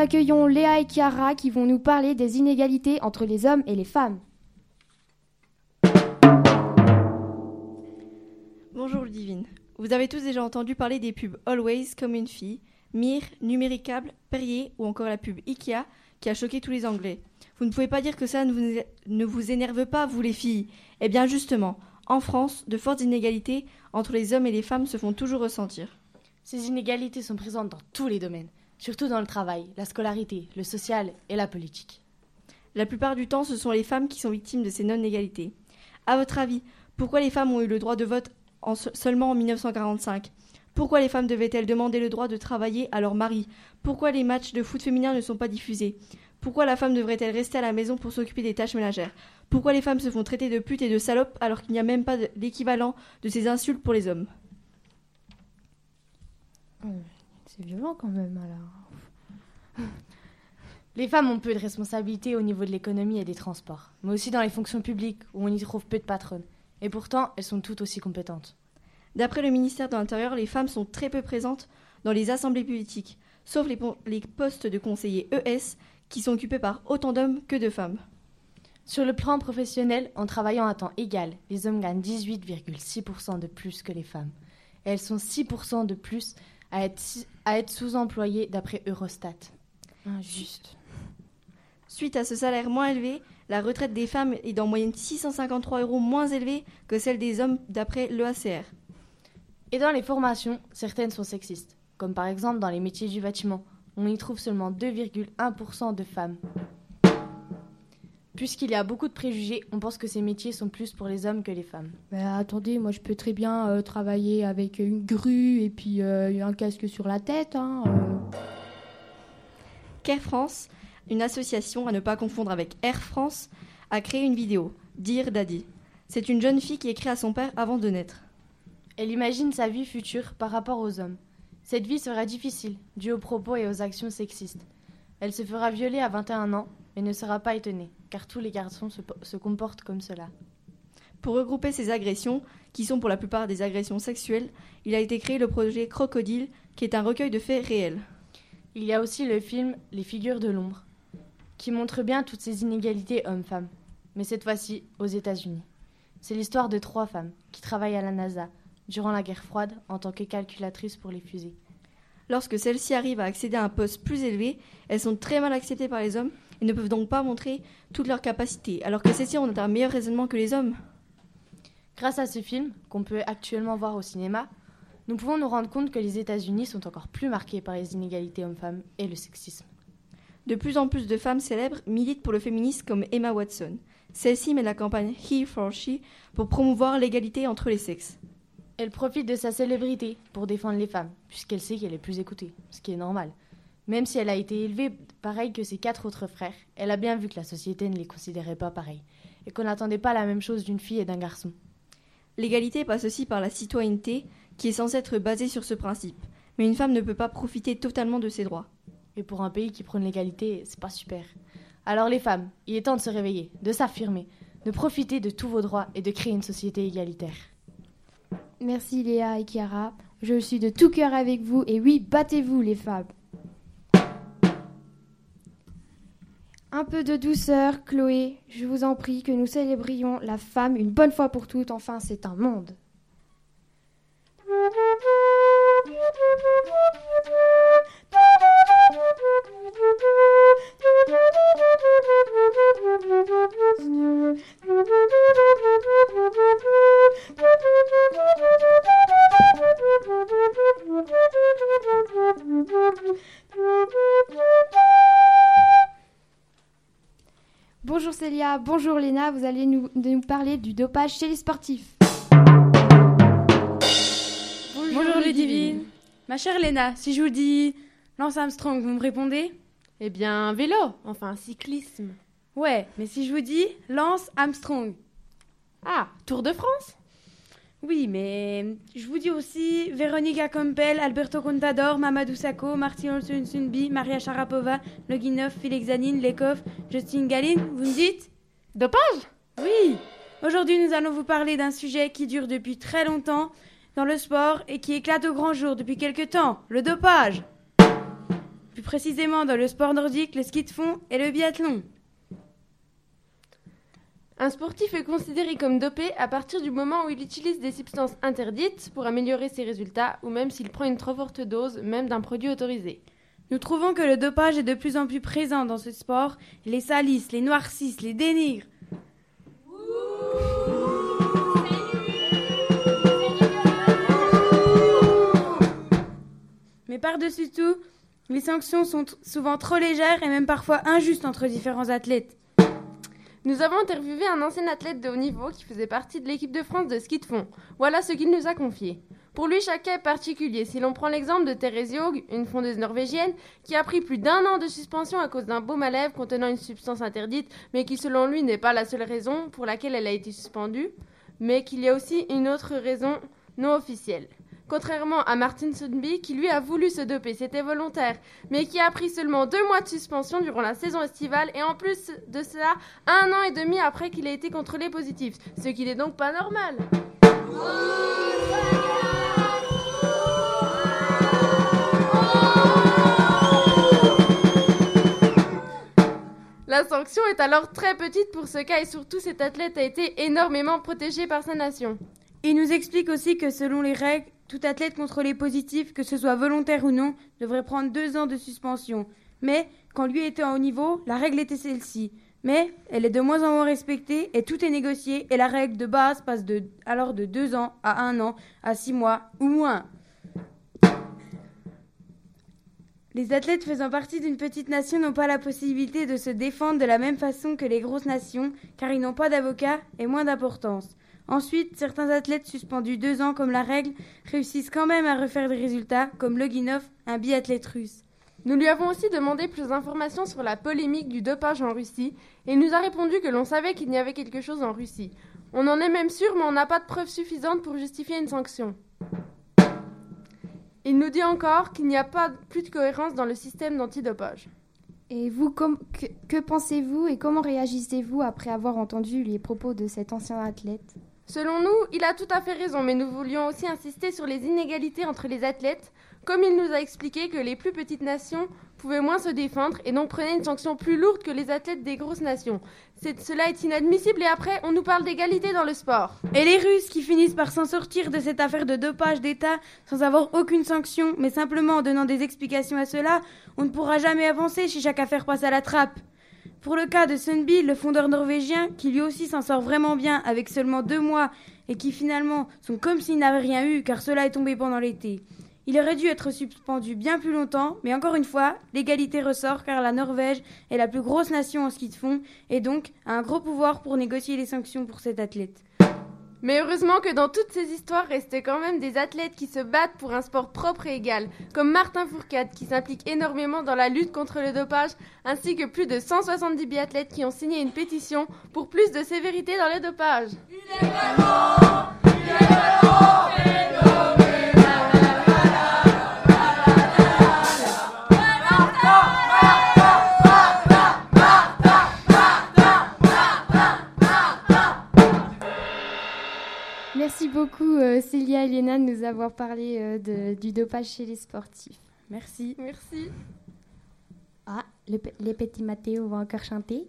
accueillons Léa et Chiara qui vont nous parler des inégalités entre les hommes et les femmes. Bonjour Ludivine. Vous avez tous déjà entendu parler des pubs Always comme une fille, Mir, Numéricable, Perrier ou encore la pub Ikea qui a choqué tous les Anglais. Vous ne pouvez pas dire que ça ne vous énerve pas, vous les filles. Eh bien justement, en France, de fortes inégalités entre les hommes et les femmes se font toujours ressentir. Ces inégalités sont présentes dans tous les domaines, surtout dans le travail, la scolarité, le social et la politique. La plupart du temps, ce sont les femmes qui sont victimes de ces non-égalités. À votre avis, pourquoi les femmes ont eu le droit de vote seulement en 1945 ? Pourquoi les femmes devaient-elles demander le droit de travailler à leur mari ? Pourquoi les matchs de foot féminin ne sont pas diffusés ? Pourquoi la femme devrait-elle rester à la maison pour s'occuper des tâches ménagères ? Pourquoi les femmes se font traiter de putes et de salopes alors qu'il n'y a même pas l'équivalent de ces insultes pour les hommes ? C'est violent quand même, alors. Les femmes ont peu de responsabilités au niveau de l'économie et des transports, mais aussi dans les fonctions publiques où on y trouve peu de patronnes. Et pourtant, elles sont toutes aussi compétentes. D'après le ministère de l'Intérieur, les femmes sont très peu présentes dans les assemblées politiques, sauf les postes de conseillers ES qui sont occupés par autant d'hommes que de femmes. Sur le plan professionnel, en travaillant à temps égal, les hommes gagnent 18,6% de plus que les femmes. Et elles sont 6% de plus à être sous-employées d'après Eurostat. Injuste. Suite à ce salaire moins élevé, la retraite des femmes est d'en moyenne 653 € moins élevée que celle des hommes d'après l'EACR. Et dans les formations, certaines sont sexistes, comme par exemple dans les métiers du bâtiment. On y trouve seulement 2,1% de femmes. Puisqu'il y a beaucoup de préjugés, on pense que ces métiers sont plus pour les hommes que les femmes. Mais attendez, moi je peux très bien travailler avec une grue et puis un casque sur la tête. Care France, une association à ne pas confondre avec Air France, a créé une vidéo, Dear Daddy. C'est une jeune fille qui écrit à son père avant de naître. Elle imagine sa vie future par rapport aux hommes. Cette vie sera difficile, due aux propos et aux actions sexistes. Elle se fera violer à 21 ans, mais ne sera pas étonnée, car tous les garçons se comportent comme cela. Pour regrouper ces agressions, qui sont pour la plupart des agressions sexuelles, il a été créé le projet Crocodile, qui est un recueil de faits réels. Il y a aussi le film Les figures de l'ombre, qui montre bien toutes ces inégalités hommes-femmes, mais cette fois-ci aux États-Unis. C'est l'histoire de 3 femmes qui travaillent à la NASA durant la guerre froide en tant que calculatrices pour les fusées. Lorsque celles-ci arrivent à accéder à un poste plus élevé, elles sont très mal acceptées par les hommes et ne peuvent donc pas montrer toutes leurs capacités, alors que celles-ci ont un meilleur raisonnement que les hommes. Grâce à ce film, qu'on peut actuellement voir au cinéma, nous pouvons nous rendre compte que les États-Unis sont encore plus marqués par les inégalités hommes-femmes et le sexisme. De plus en plus de femmes célèbres militent pour le féminisme comme Emma Watson. Celle-ci mène la campagne He for She pour promouvoir l'égalité entre les sexes. Elle profite de sa célébrité pour défendre les femmes, puisqu'elle sait qu'elle est plus écoutée, ce qui est normal. Même si elle a été élevée pareil que ses 4 autres frères, elle a bien vu que la société ne les considérait pas pareil, et qu'on n'attendait pas la même chose d'une fille et d'un garçon. L'égalité passe aussi par la citoyenneté, qui est censée être basée sur ce principe. Mais une femme ne peut pas profiter totalement de ses droits. Et pour un pays qui prône l'égalité, c'est pas super. Alors les femmes, il est temps de se réveiller, de s'affirmer, de profiter de tous vos droits et de créer une société égalitaire. Merci Léa et Chiara. Je suis de tout cœur avec vous et oui, battez-vous les femmes. Un peu de douceur, Chloé. Je vous en prie que nous célébrions la femme une bonne fois pour toutes. Enfin, c'est un monde. Bonjour Célia, bonjour Léna, vous allez nous parler du dopage chez les sportifs. Bonjour Ludivine. Ma chère Léna, si je vous dis Lance Armstrong, vous me répondez ? Eh bien, vélo, enfin cyclisme. Ouais, mais si je vous dis Lance Armstrong. Ah, Tour de France ? Oui, mais je vous dis aussi Véronica Campbell, Alberto Contador, Mamadou Sakho, Martin Olsen-Sunby, Maria Sharapova, Loginov, Félix Zanin, Lekov, Justin Gatlin, vous me dites ? Dopage ? Oui. Aujourd'hui, nous allons vous parler d'un sujet qui dure depuis très longtemps dans le sport et qui éclate au grand jour depuis quelque temps, le dopage. plus précisément dans le sport nordique, le ski de fond et le biathlon. Un sportif est considéré comme dopé à partir du moment où il utilise des substances interdites pour améliorer ses résultats ou même s'il prend une trop forte dose, même d'un produit autorisé. Nous trouvons que le dopage est de plus en plus présent dans ce sport, les salissent, les noircissent, les dénigrent. Mais par-dessus tout, les sanctions sont souvent trop légères et même parfois injustes entre différents athlètes. Nous avons interviewé un ancien athlète de haut niveau qui faisait partie de l'équipe de France de ski de fond. Voilà ce qu'il nous a confié. Pour lui, chaque cas est particulier. Si l'on prend l'exemple de Therese Johaug, une fondeuse norvégienne, qui a pris plus d'1 an de suspension à cause d'un baume à lèvres contenant une substance interdite, mais qui selon lui n'est pas la seule raison pour laquelle elle a été suspendue, mais qu'il y a aussi une autre raison non officielle. Contrairement à Martin Sundby, qui lui a voulu se doper, c'était volontaire, mais qui a pris seulement 2 mois de suspension durant la saison estivale, et en plus de cela, 1 an et demi après qu'il ait été contrôlé positif, ce qui n'est donc pas normal. La sanction est alors très petite pour ce cas et surtout cet athlète a été énormément protégé par sa nation. Il nous explique aussi que selon les règles, tout athlète contrôlé positif, que ce soit volontaire ou non, devrait prendre 2 ans de suspension. Mais, quand lui était en haut niveau, la règle était celle-ci. Mais, elle est de moins en moins respectée et tout est négocié et la règle de base passe alors de 2 ans à 1 an, à 6 mois ou moins. Les athlètes faisant partie d'une petite nation n'ont pas la possibilité de se défendre de la même façon que les grosses nations, car ils n'ont pas d'avocat et moins d'importance. Ensuite, certains athlètes suspendus 2 ans comme la règle réussissent quand même à refaire des résultats, comme Loginov, un biathlète russe. Nous lui avons aussi demandé plus d'informations sur la polémique du dopage en Russie, et il nous a répondu que l'on savait qu'il y avait quelque chose en Russie. On en est même sûr, mais on n'a pas de preuves suffisantes pour justifier une sanction. Il nous dit encore qu'il n'y a pas plus de cohérence dans le système d'antidopage. Et vous, que pensez-vous et comment réagissez-vous après avoir entendu les propos de cet ancien athlète ? Selon nous, il a tout à fait raison, mais nous voulions aussi insister sur les inégalités entre les athlètes, comme il nous a expliqué que les plus petites nations pouvaient moins se défendre et donc prenaient une sanction plus lourde que les athlètes des grosses nations. Cela est inadmissible et après, on nous parle d'égalité dans le sport. Et les Russes qui finissent par s'en sortir de cette affaire de dopage d'État sans avoir aucune sanction, mais simplement en donnant des explications à cela, on ne pourra jamais avancer si chaque affaire passe à la trappe. Pour le cas de Sundby, le fondeur norvégien, qui lui aussi s'en sort vraiment bien avec seulement 2 mois et qui finalement sont comme s'il n'avait rien eu car cela est tombé pendant l'été. Il aurait dû être suspendu bien plus longtemps, mais encore une fois, l'égalité ressort car la Norvège est la plus grosse nation en ski de fond et donc a un gros pouvoir pour négocier les sanctions pour cet athlète. Mais heureusement que dans toutes ces histoires restent quand même des athlètes qui se battent pour un sport propre et égal, comme Martin Fourcade qui s'implique énormément dans la lutte contre le dopage, ainsi que plus de 170 biathlètes qui ont signé une pétition pour plus de sévérité dans le dopage. Merci beaucoup Célia et Léna de nous avoir parlé du dopage chez les sportifs. Merci. Merci. Ah, les petits Mathéo vont encore chanter.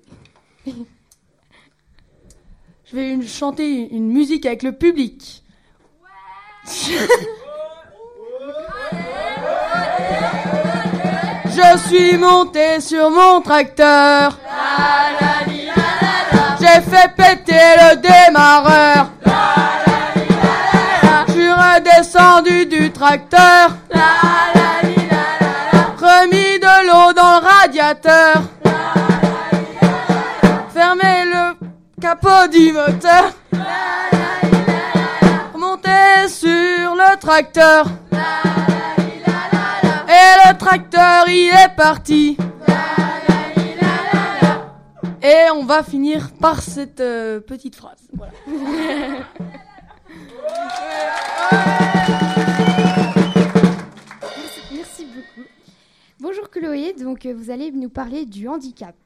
Je vais chanter une musique avec le public. Je suis monté sur mon tracteur. J'ai fait péter le démarreur. Je suis redescendu du tracteur. Remis de l'eau dans le radiateur. Fermé le capot du moteur. Remonté sur le tracteur. Et le tracteur il est parti. Et on va finir par cette petite phrase. Voilà. Merci beaucoup. Bonjour Chloé, donc vous allez nous parler du handicap.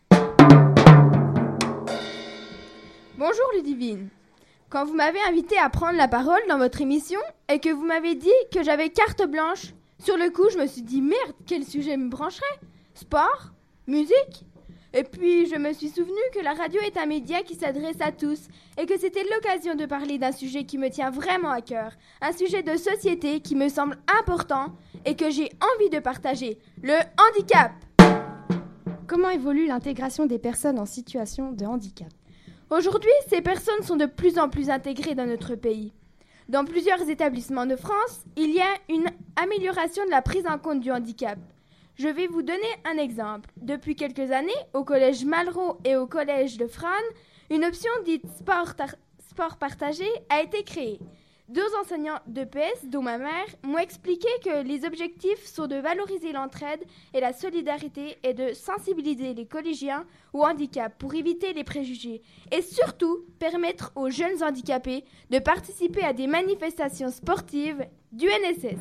Bonjour Ludivine. Quand vous m'avez invité à prendre la parole dans votre émission et que vous m'avez dit que j'avais carte blanche, Sur le coup, je me suis dit merde, quel sujet me brancherait? Sport? Musique? Et puis, je me suis souvenu que la radio est un média qui s'adresse à tous et que c'était l'occasion de parler d'un sujet qui me tient vraiment à cœur, un sujet de société qui me semble important et que j'ai envie de partager, le handicap. Comment évolue l'intégration des personnes en situation de handicap? Aujourd'hui, ces personnes sont de plus en plus intégrées dans notre pays. Dans plusieurs établissements de France, il y a une amélioration de la prise en compte du handicap. Je vais vous donner un exemple. Depuis quelques années, au collège Malraux et au collège de Frasnes, une option dite sport partagé a été créée. 2 enseignants d'EPS, dont ma mère, m'ont expliqué que les objectifs sont de valoriser l'entraide et la solidarité et de sensibiliser les collégiens au handicap pour éviter les préjugés et surtout permettre aux jeunes handicapés de participer à des manifestations sportives du NSS.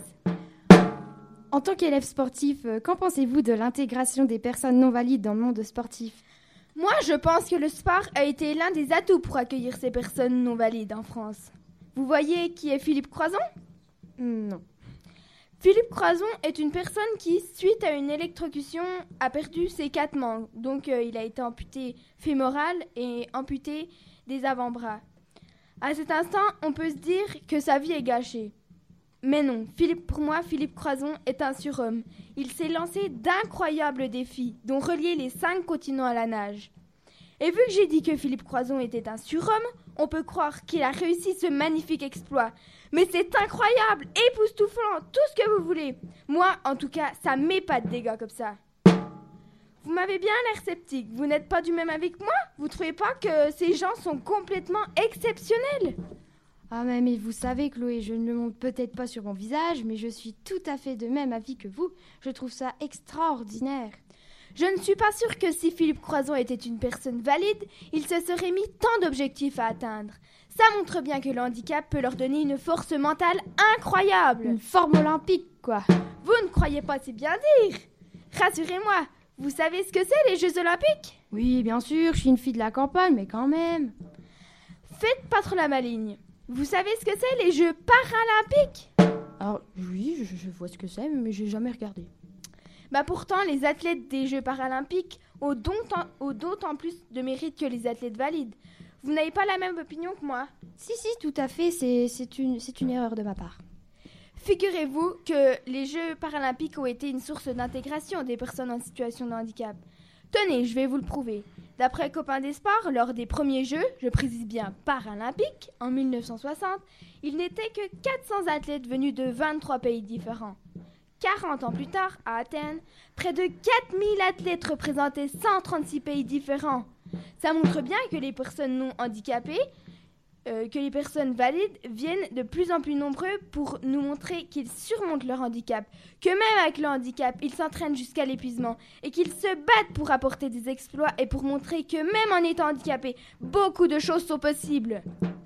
En tant qu'élève sportif, qu'en pensez-vous de l'intégration des personnes non valides dans le monde sportif? Moi, je pense que le sport a été l'un des atouts pour accueillir ces personnes non valides en France. Vous voyez qui est Philippe Croison? Non. Philippe Croison est une personne qui, suite à une électrocution, a perdu ses 4 membres. Donc, il a été amputé fémoral et amputé des avant-bras. À cet instant, on peut se dire que sa vie est gâchée. Mais non, pour moi, Philippe Croison est un surhomme. Il s'est lancé d'incroyables défis, dont relier les 5 continents à la nage. Et vu que j'ai dit que Philippe Croison était un surhomme, on peut croire qu'il a réussi ce magnifique exploit. Mais c'est incroyable, époustouflant, tout ce que vous voulez. Moi, en tout cas, ça m'épate des gars comme ça. Vous m'avez bien l'air sceptique, vous n'êtes pas du même avec moi? Vous trouvez pas que ces gens sont complètement exceptionnels? Ah mais vous savez Chloé, je ne le montre peut-être pas sur mon visage, mais je suis tout à fait de même avis que vous. Je trouve ça extraordinaire. Je ne suis pas sûre que si Philippe Croison était une personne valide, il se serait mis tant d'objectifs à atteindre. Ça montre bien que le handicap peut leur donner une force mentale incroyable. Une forme olympique, quoi. Vous ne croyez pas si bien dire? Rassurez-moi, vous savez ce que c'est les Jeux Olympiques? Oui, bien sûr, je suis une fille de la campagne, mais quand même. Faites pas trop la maligne. Vous savez ce que c'est les Jeux Paralympiques? Alors oui, je vois ce que c'est, mais j'ai jamais regardé. Bah pourtant, les athlètes des Jeux Paralympiques ont d'autant plus de mérite que les athlètes valides. Vous n'avez pas la même opinion que moi? Si, tout à fait, c'est une erreur de ma part. Figurez-vous que les Jeux Paralympiques ont été une source d'intégration des personnes en situation de handicap. Tenez, je vais vous le prouver. D'après Copain des Sports, lors des premiers Jeux, je précise bien paralympiques, en 1960, il n'était que 400 athlètes venus de 23 pays différents. 40 ans plus tard, à Athènes, près de 4000 athlètes représentaient 136 pays différents. Ça montre bien que les personnes non handicapées, que les personnes valides viennent de plus en plus nombreux pour nous montrer qu'ils surmontent leur handicap, que même avec le handicap, ils s'entraînent jusqu'à l'épuisement et qu'ils se battent pour apporter des exploits et pour montrer que même en étant handicapés, beaucoup de choses sont possibles.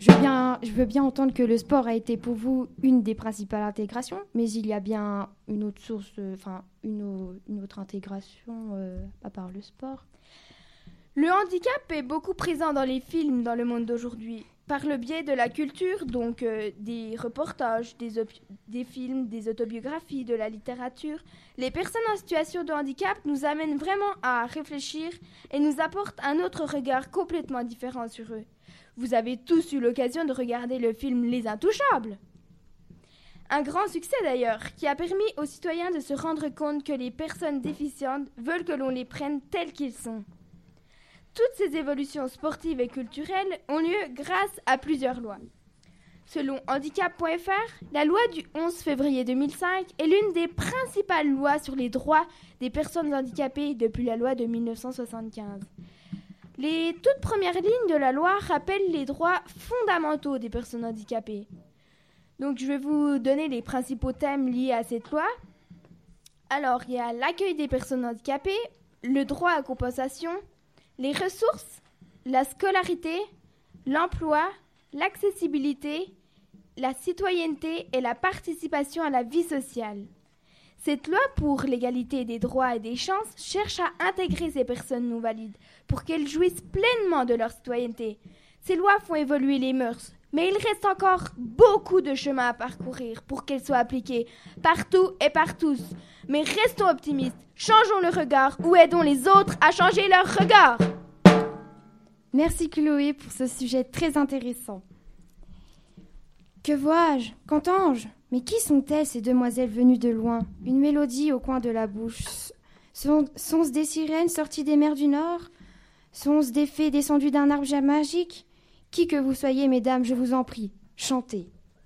Je veux bien entendre que le sport a été pour vous une des principales intégrations, mais il y a bien une autre source, une autre intégration à part le sport. Le handicap est beaucoup présent dans les films dans le monde d'aujourd'hui. Par le biais de la culture, donc des reportages, des films, des autobiographies, de la littérature, les personnes en situation de handicap nous amènent vraiment à réfléchir et nous apportent un autre regard complètement différent sur eux. Vous avez tous eu l'occasion de regarder le film Les Intouchables. Un grand succès d'ailleurs, qui a permis aux citoyens de se rendre compte que les personnes déficientes veulent que l'on les prenne tels qu'ils sont. Toutes ces évolutions sportives et culturelles ont lieu grâce à plusieurs lois. Selon handicap.fr, la loi du 11 février 2005 est l'une des principales lois sur les droits des personnes handicapées depuis la loi de 1975. Les toutes premières lignes de la loi rappellent les droits fondamentaux des personnes handicapées. Donc je vais vous donner les principaux thèmes liés à cette loi. Alors, il y a l'accueil des personnes handicapées, le droit à compensation, les ressources, la scolarité, l'emploi, l'accessibilité, la citoyenneté et la participation à la vie sociale. Cette loi pour l'égalité des droits et des chances cherche à intégrer ces personnes non valides pour qu'elles jouissent pleinement de leur citoyenneté. Ces lois font évoluer les mœurs, Mais il reste encore beaucoup de chemin à parcourir pour qu'elle soit appliquée partout et par tous. Mais restons optimistes, changeons le regard ou aidons les autres à changer leur regard. Merci Chloé pour ce sujet très intéressant. Que vois-je? Qu'entends-je? Mais qui sont-elles, ces demoiselles venues de loin? Une mélodie au coin de la bouche. Sont-ce des sirènes sorties des mers du Nord? Sont-ce des fées descendues d'un arbre magique? Qui que vous soyez, mesdames, je vous en prie, chantez.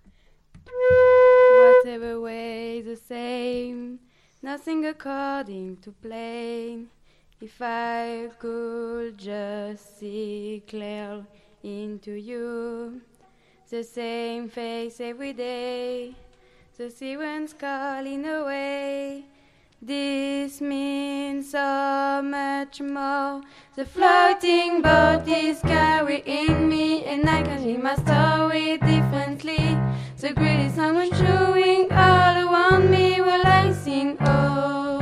Whatever way the same, nothing according to plan. If I could just see clear into you, the same face every day, the sirens calling away. This means so much more. The floating boat is carrying me, and I can hear my story differently. The grid is someone chewing all around me while I sing. Oh,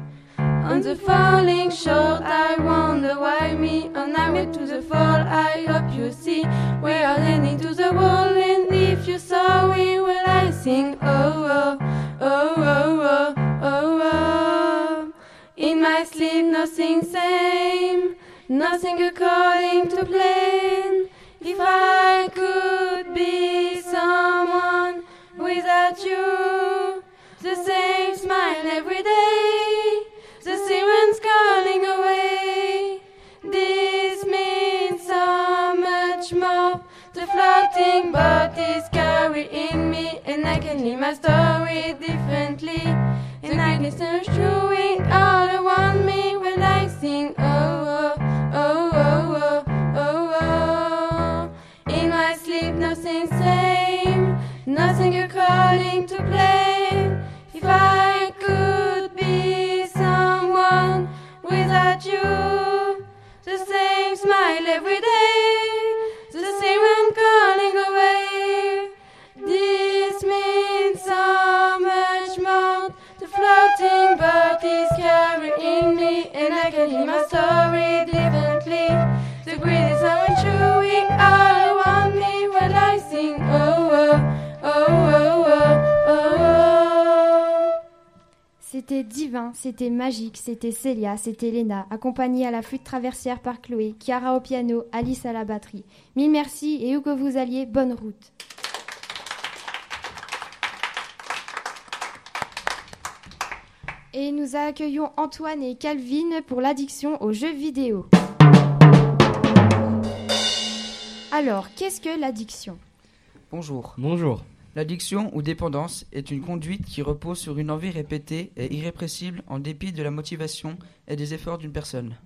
on the falling shore, I wonder why me. On our way to the fall, I hope you see. We are heading to the wall, and if you saw me while I sing. Oh, oh, oh, oh, oh, oh, oh. In my sleep, nothing same, nothing according to plan. If I could be someone without you, the same smile every day, the sirens calling away. This means so much more. The floating boat is carrying me, and I can hear my story differently. And I listen chewing all around me when I sing. Oh, oh, oh, oh, oh, oh, oh. In my sleep, nothing same, nothing according to plan. If I could be someone without you, the same smile every day, the same one calling away. This means so much more. The floating boat is carrying me, and I can hear my story differently. The grid is how I'm chewing all around me while I sing. Oh, oh, oh, oh, oh, oh, oh. C'était divin, c'était magique, c'était Célia, c'était Léna, accompagnée à la flûte traversière par Chloé, Chiara au piano, Alice à la batterie. Mille merci et où que vous alliez, bonne route. Et nous accueillons Antoine et Calvin pour l'addiction aux jeux vidéo. Alors, qu'est-ce que l'addiction? Bonjour. Bonjour. L'addiction ou dépendance est une conduite qui repose sur une envie répétée et irrépressible en dépit de la motivation et des efforts d'une personne.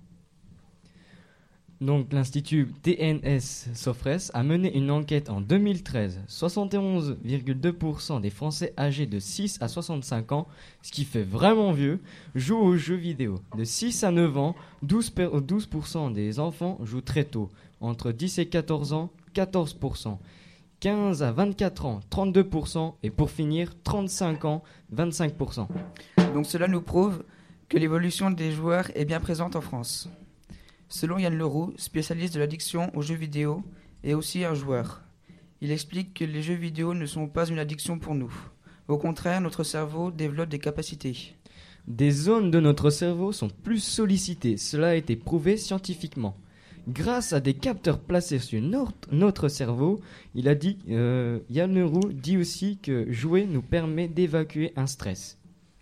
Donc l'Institut TNS-Sofres a mené une enquête en 2013. 71,2% des Français âgés de 6 à 65 ans, ce qui fait vraiment vieux, jouent aux jeux vidéo. De 6 à 9 ans, 12% des enfants jouent très tôt. Entre 10 et 14 ans, 14%. 15 à 24 ans, 32%. Et pour finir, 35 ans, 25%. Donc cela nous prouve que l'évolution des joueurs est bien présente en France. Selon Yann Leroux, spécialiste de l'addiction aux jeux vidéo et aussi un joueur, il explique que les jeux vidéo ne sont pas une addiction pour nous. Au contraire, notre cerveau développe des capacités. Des zones de notre cerveau sont plus sollicitées, cela a été prouvé scientifiquement. Grâce à des capteurs placés sur notre cerveau, il a dit, Yann Leroux dit aussi que jouer nous permet d'évacuer un stress.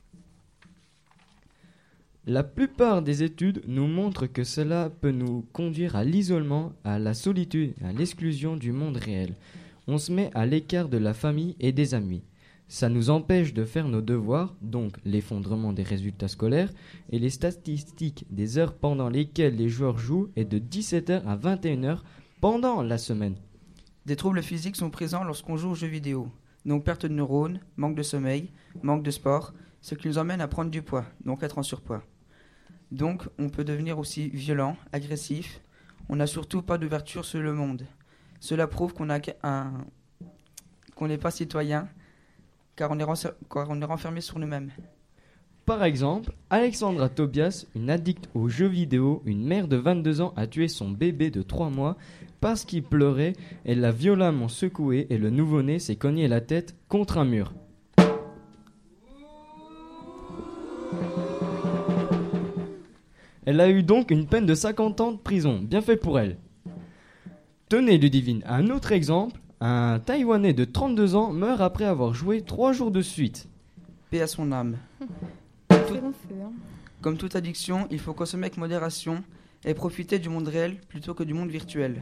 La plupart des études nous montrent que cela peut nous conduire à l'isolement, à la solitude, à l'exclusion du monde réel. On se met à l'écart de la famille et des amis. Ça nous empêche de faire nos devoirs, donc l'effondrement des résultats scolaires, et les statistiques des heures pendant lesquelles les joueurs jouent est de 17h à 21h pendant la semaine. Des troubles physiques sont présents lorsqu'on joue aux jeux vidéo. Donc perte de neurones, manque de sommeil, manque de sport, ce qui nous emmène à prendre du poids, donc être en surpoids. Donc, on peut devenir aussi violent, agressif. On n'a surtout pas d'ouverture sur le monde. Cela prouve qu'on n'est pas citoyen, car on est renfermé sur nous-mêmes. Par exemple, Alexandra Tobias, une addicte aux jeux vidéo, une mère de 22 ans a tué son bébé de 3 mois parce qu'il pleurait. Elle l'a violemment secoué et le nouveau-né s'est cogné la tête contre un mur. Elle a eu donc une peine de 50 ans de prison. Bien fait pour elle. Tenez, Ludivine, un autre exemple. Un Taïwanais de 32 ans meurt après avoir joué 3 jours de suite. Paix à son âme. Comme toute addiction, il faut consommer avec modération et profiter du monde réel plutôt que du monde virtuel.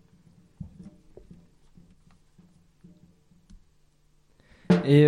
Et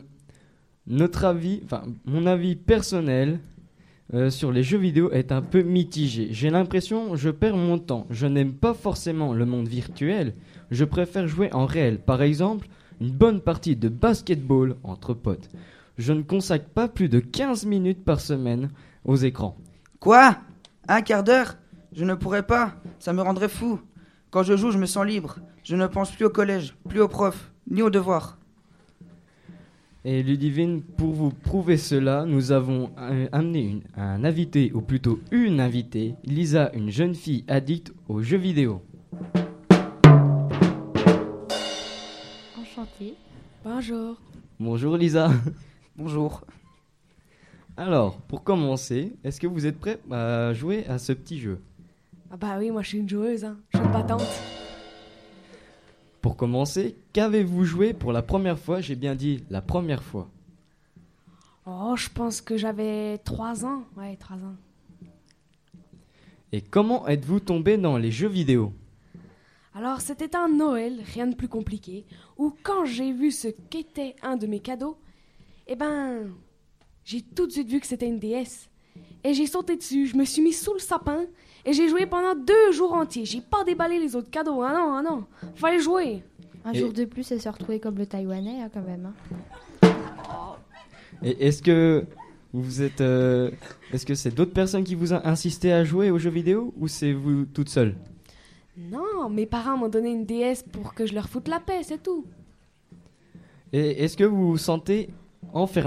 mon avis personnel sur les jeux vidéo est un peu mitigé. J'ai l'impression que je perds mon temps. Je n'aime pas forcément le monde virtuel. Je préfère jouer en réel. Par exemple, une bonne partie de basketball entre potes. Je ne consacre pas plus de 15 minutes par semaine aux écrans. Quoi ? Un quart d'heure ? Je ne pourrais pas. Ça me rendrait fou. Quand je joue, je me sens libre. Je ne pense plus au collège, plus aux profs, ni aux devoirs. Et Ludivine, pour vous prouver cela, nous avons amené un invité, ou plutôt une invitée, Lisa, une jeune fille addicte aux jeux vidéo. Enchantée. Bonjour. Bonjour Lisa. Bonjour. Alors, pour commencer, est-ce que vous êtes prêts à jouer à ce petit jeu ? Ah bah oui, moi je suis une joueuse, hein. Je suis une battante. Pour commencer, qu'avez-vous joué pour la première fois ? J'ai bien dit la première fois. Oh, je pense que j'avais 3 ans. Ouais, 3 ans. Et comment êtes-vous tombé dans les jeux vidéo ? Alors, c'était un Noël, rien de plus compliqué, où quand j'ai vu ce qu'était un de mes cadeaux, j'ai tout de suite vu que c'était une DS. Et j'ai sauté dessus, je me suis mis sous le sapin, et j'ai joué pendant 2 jours entiers. J'ai pas déballé les autres cadeaux, ah non, fallait jouer. Un jour de plus, elle se retrouvait comme le Taïwanais, hein, quand même. Hein. Et est-ce que vous êtes, est-ce que c'est d'autres personnes qui vous ont insisté à jouer aux jeux vidéo, ou c'est vous toute seule ? Non, mes parents m'ont donné une DS pour que je leur foute la paix, c'est tout. Et est-ce que vous vous sentez renfermé ?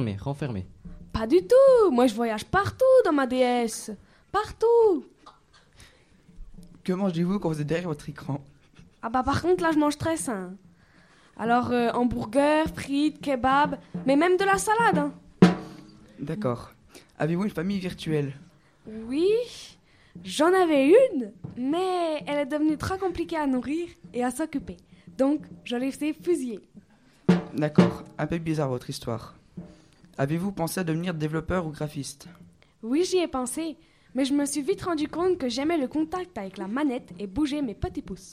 Pas du tout, moi je voyage partout dans ma DS. Partout. Que mangez-vous quand vous êtes derrière votre écran ? Ah bah par contre là je mange très sain. Alors hamburger, frites, kebab, mais même de la salade. Hein. D'accord. Avez-vous une famille virtuelle ? Oui, j'en avais une, mais elle est devenue trop compliquée à nourrir et à s'occuper. Donc je l'ai fait fusiller. D'accord, un peu bizarre votre histoire. Avez-vous pensé à devenir développeur ou graphiste ? Oui, j'y ai pensé, mais je me suis vite rendu compte que j'aimais le contact avec la manette et bouger mes petits pouces.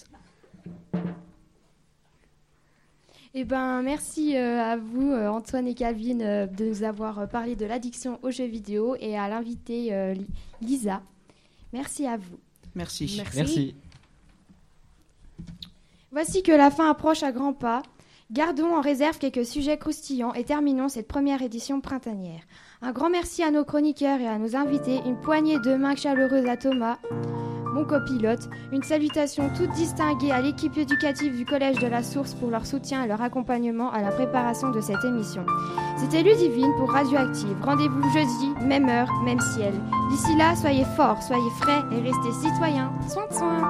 Merci à vous, Antoine et Calvin, de nous avoir parlé de l'addiction aux jeux vidéo et à l'invitée Lisa. Merci à vous. Merci. Voici que la fin approche à grands pas. Gardons en réserve quelques sujets croustillants et terminons cette première édition printanière. Un grand merci à nos chroniqueurs et à nos invités, une poignée de mains chaleureuses à Thomas, mon copilote, une salutation toute distinguée à l'équipe éducative du Collège de la Source pour leur soutien et leur accompagnement à la préparation de cette émission. C'était Ludivine pour Radioactive. Rendez-vous jeudi, même heure, même ciel. D'ici là, soyez forts, soyez frais et restez citoyens. Soin de soin.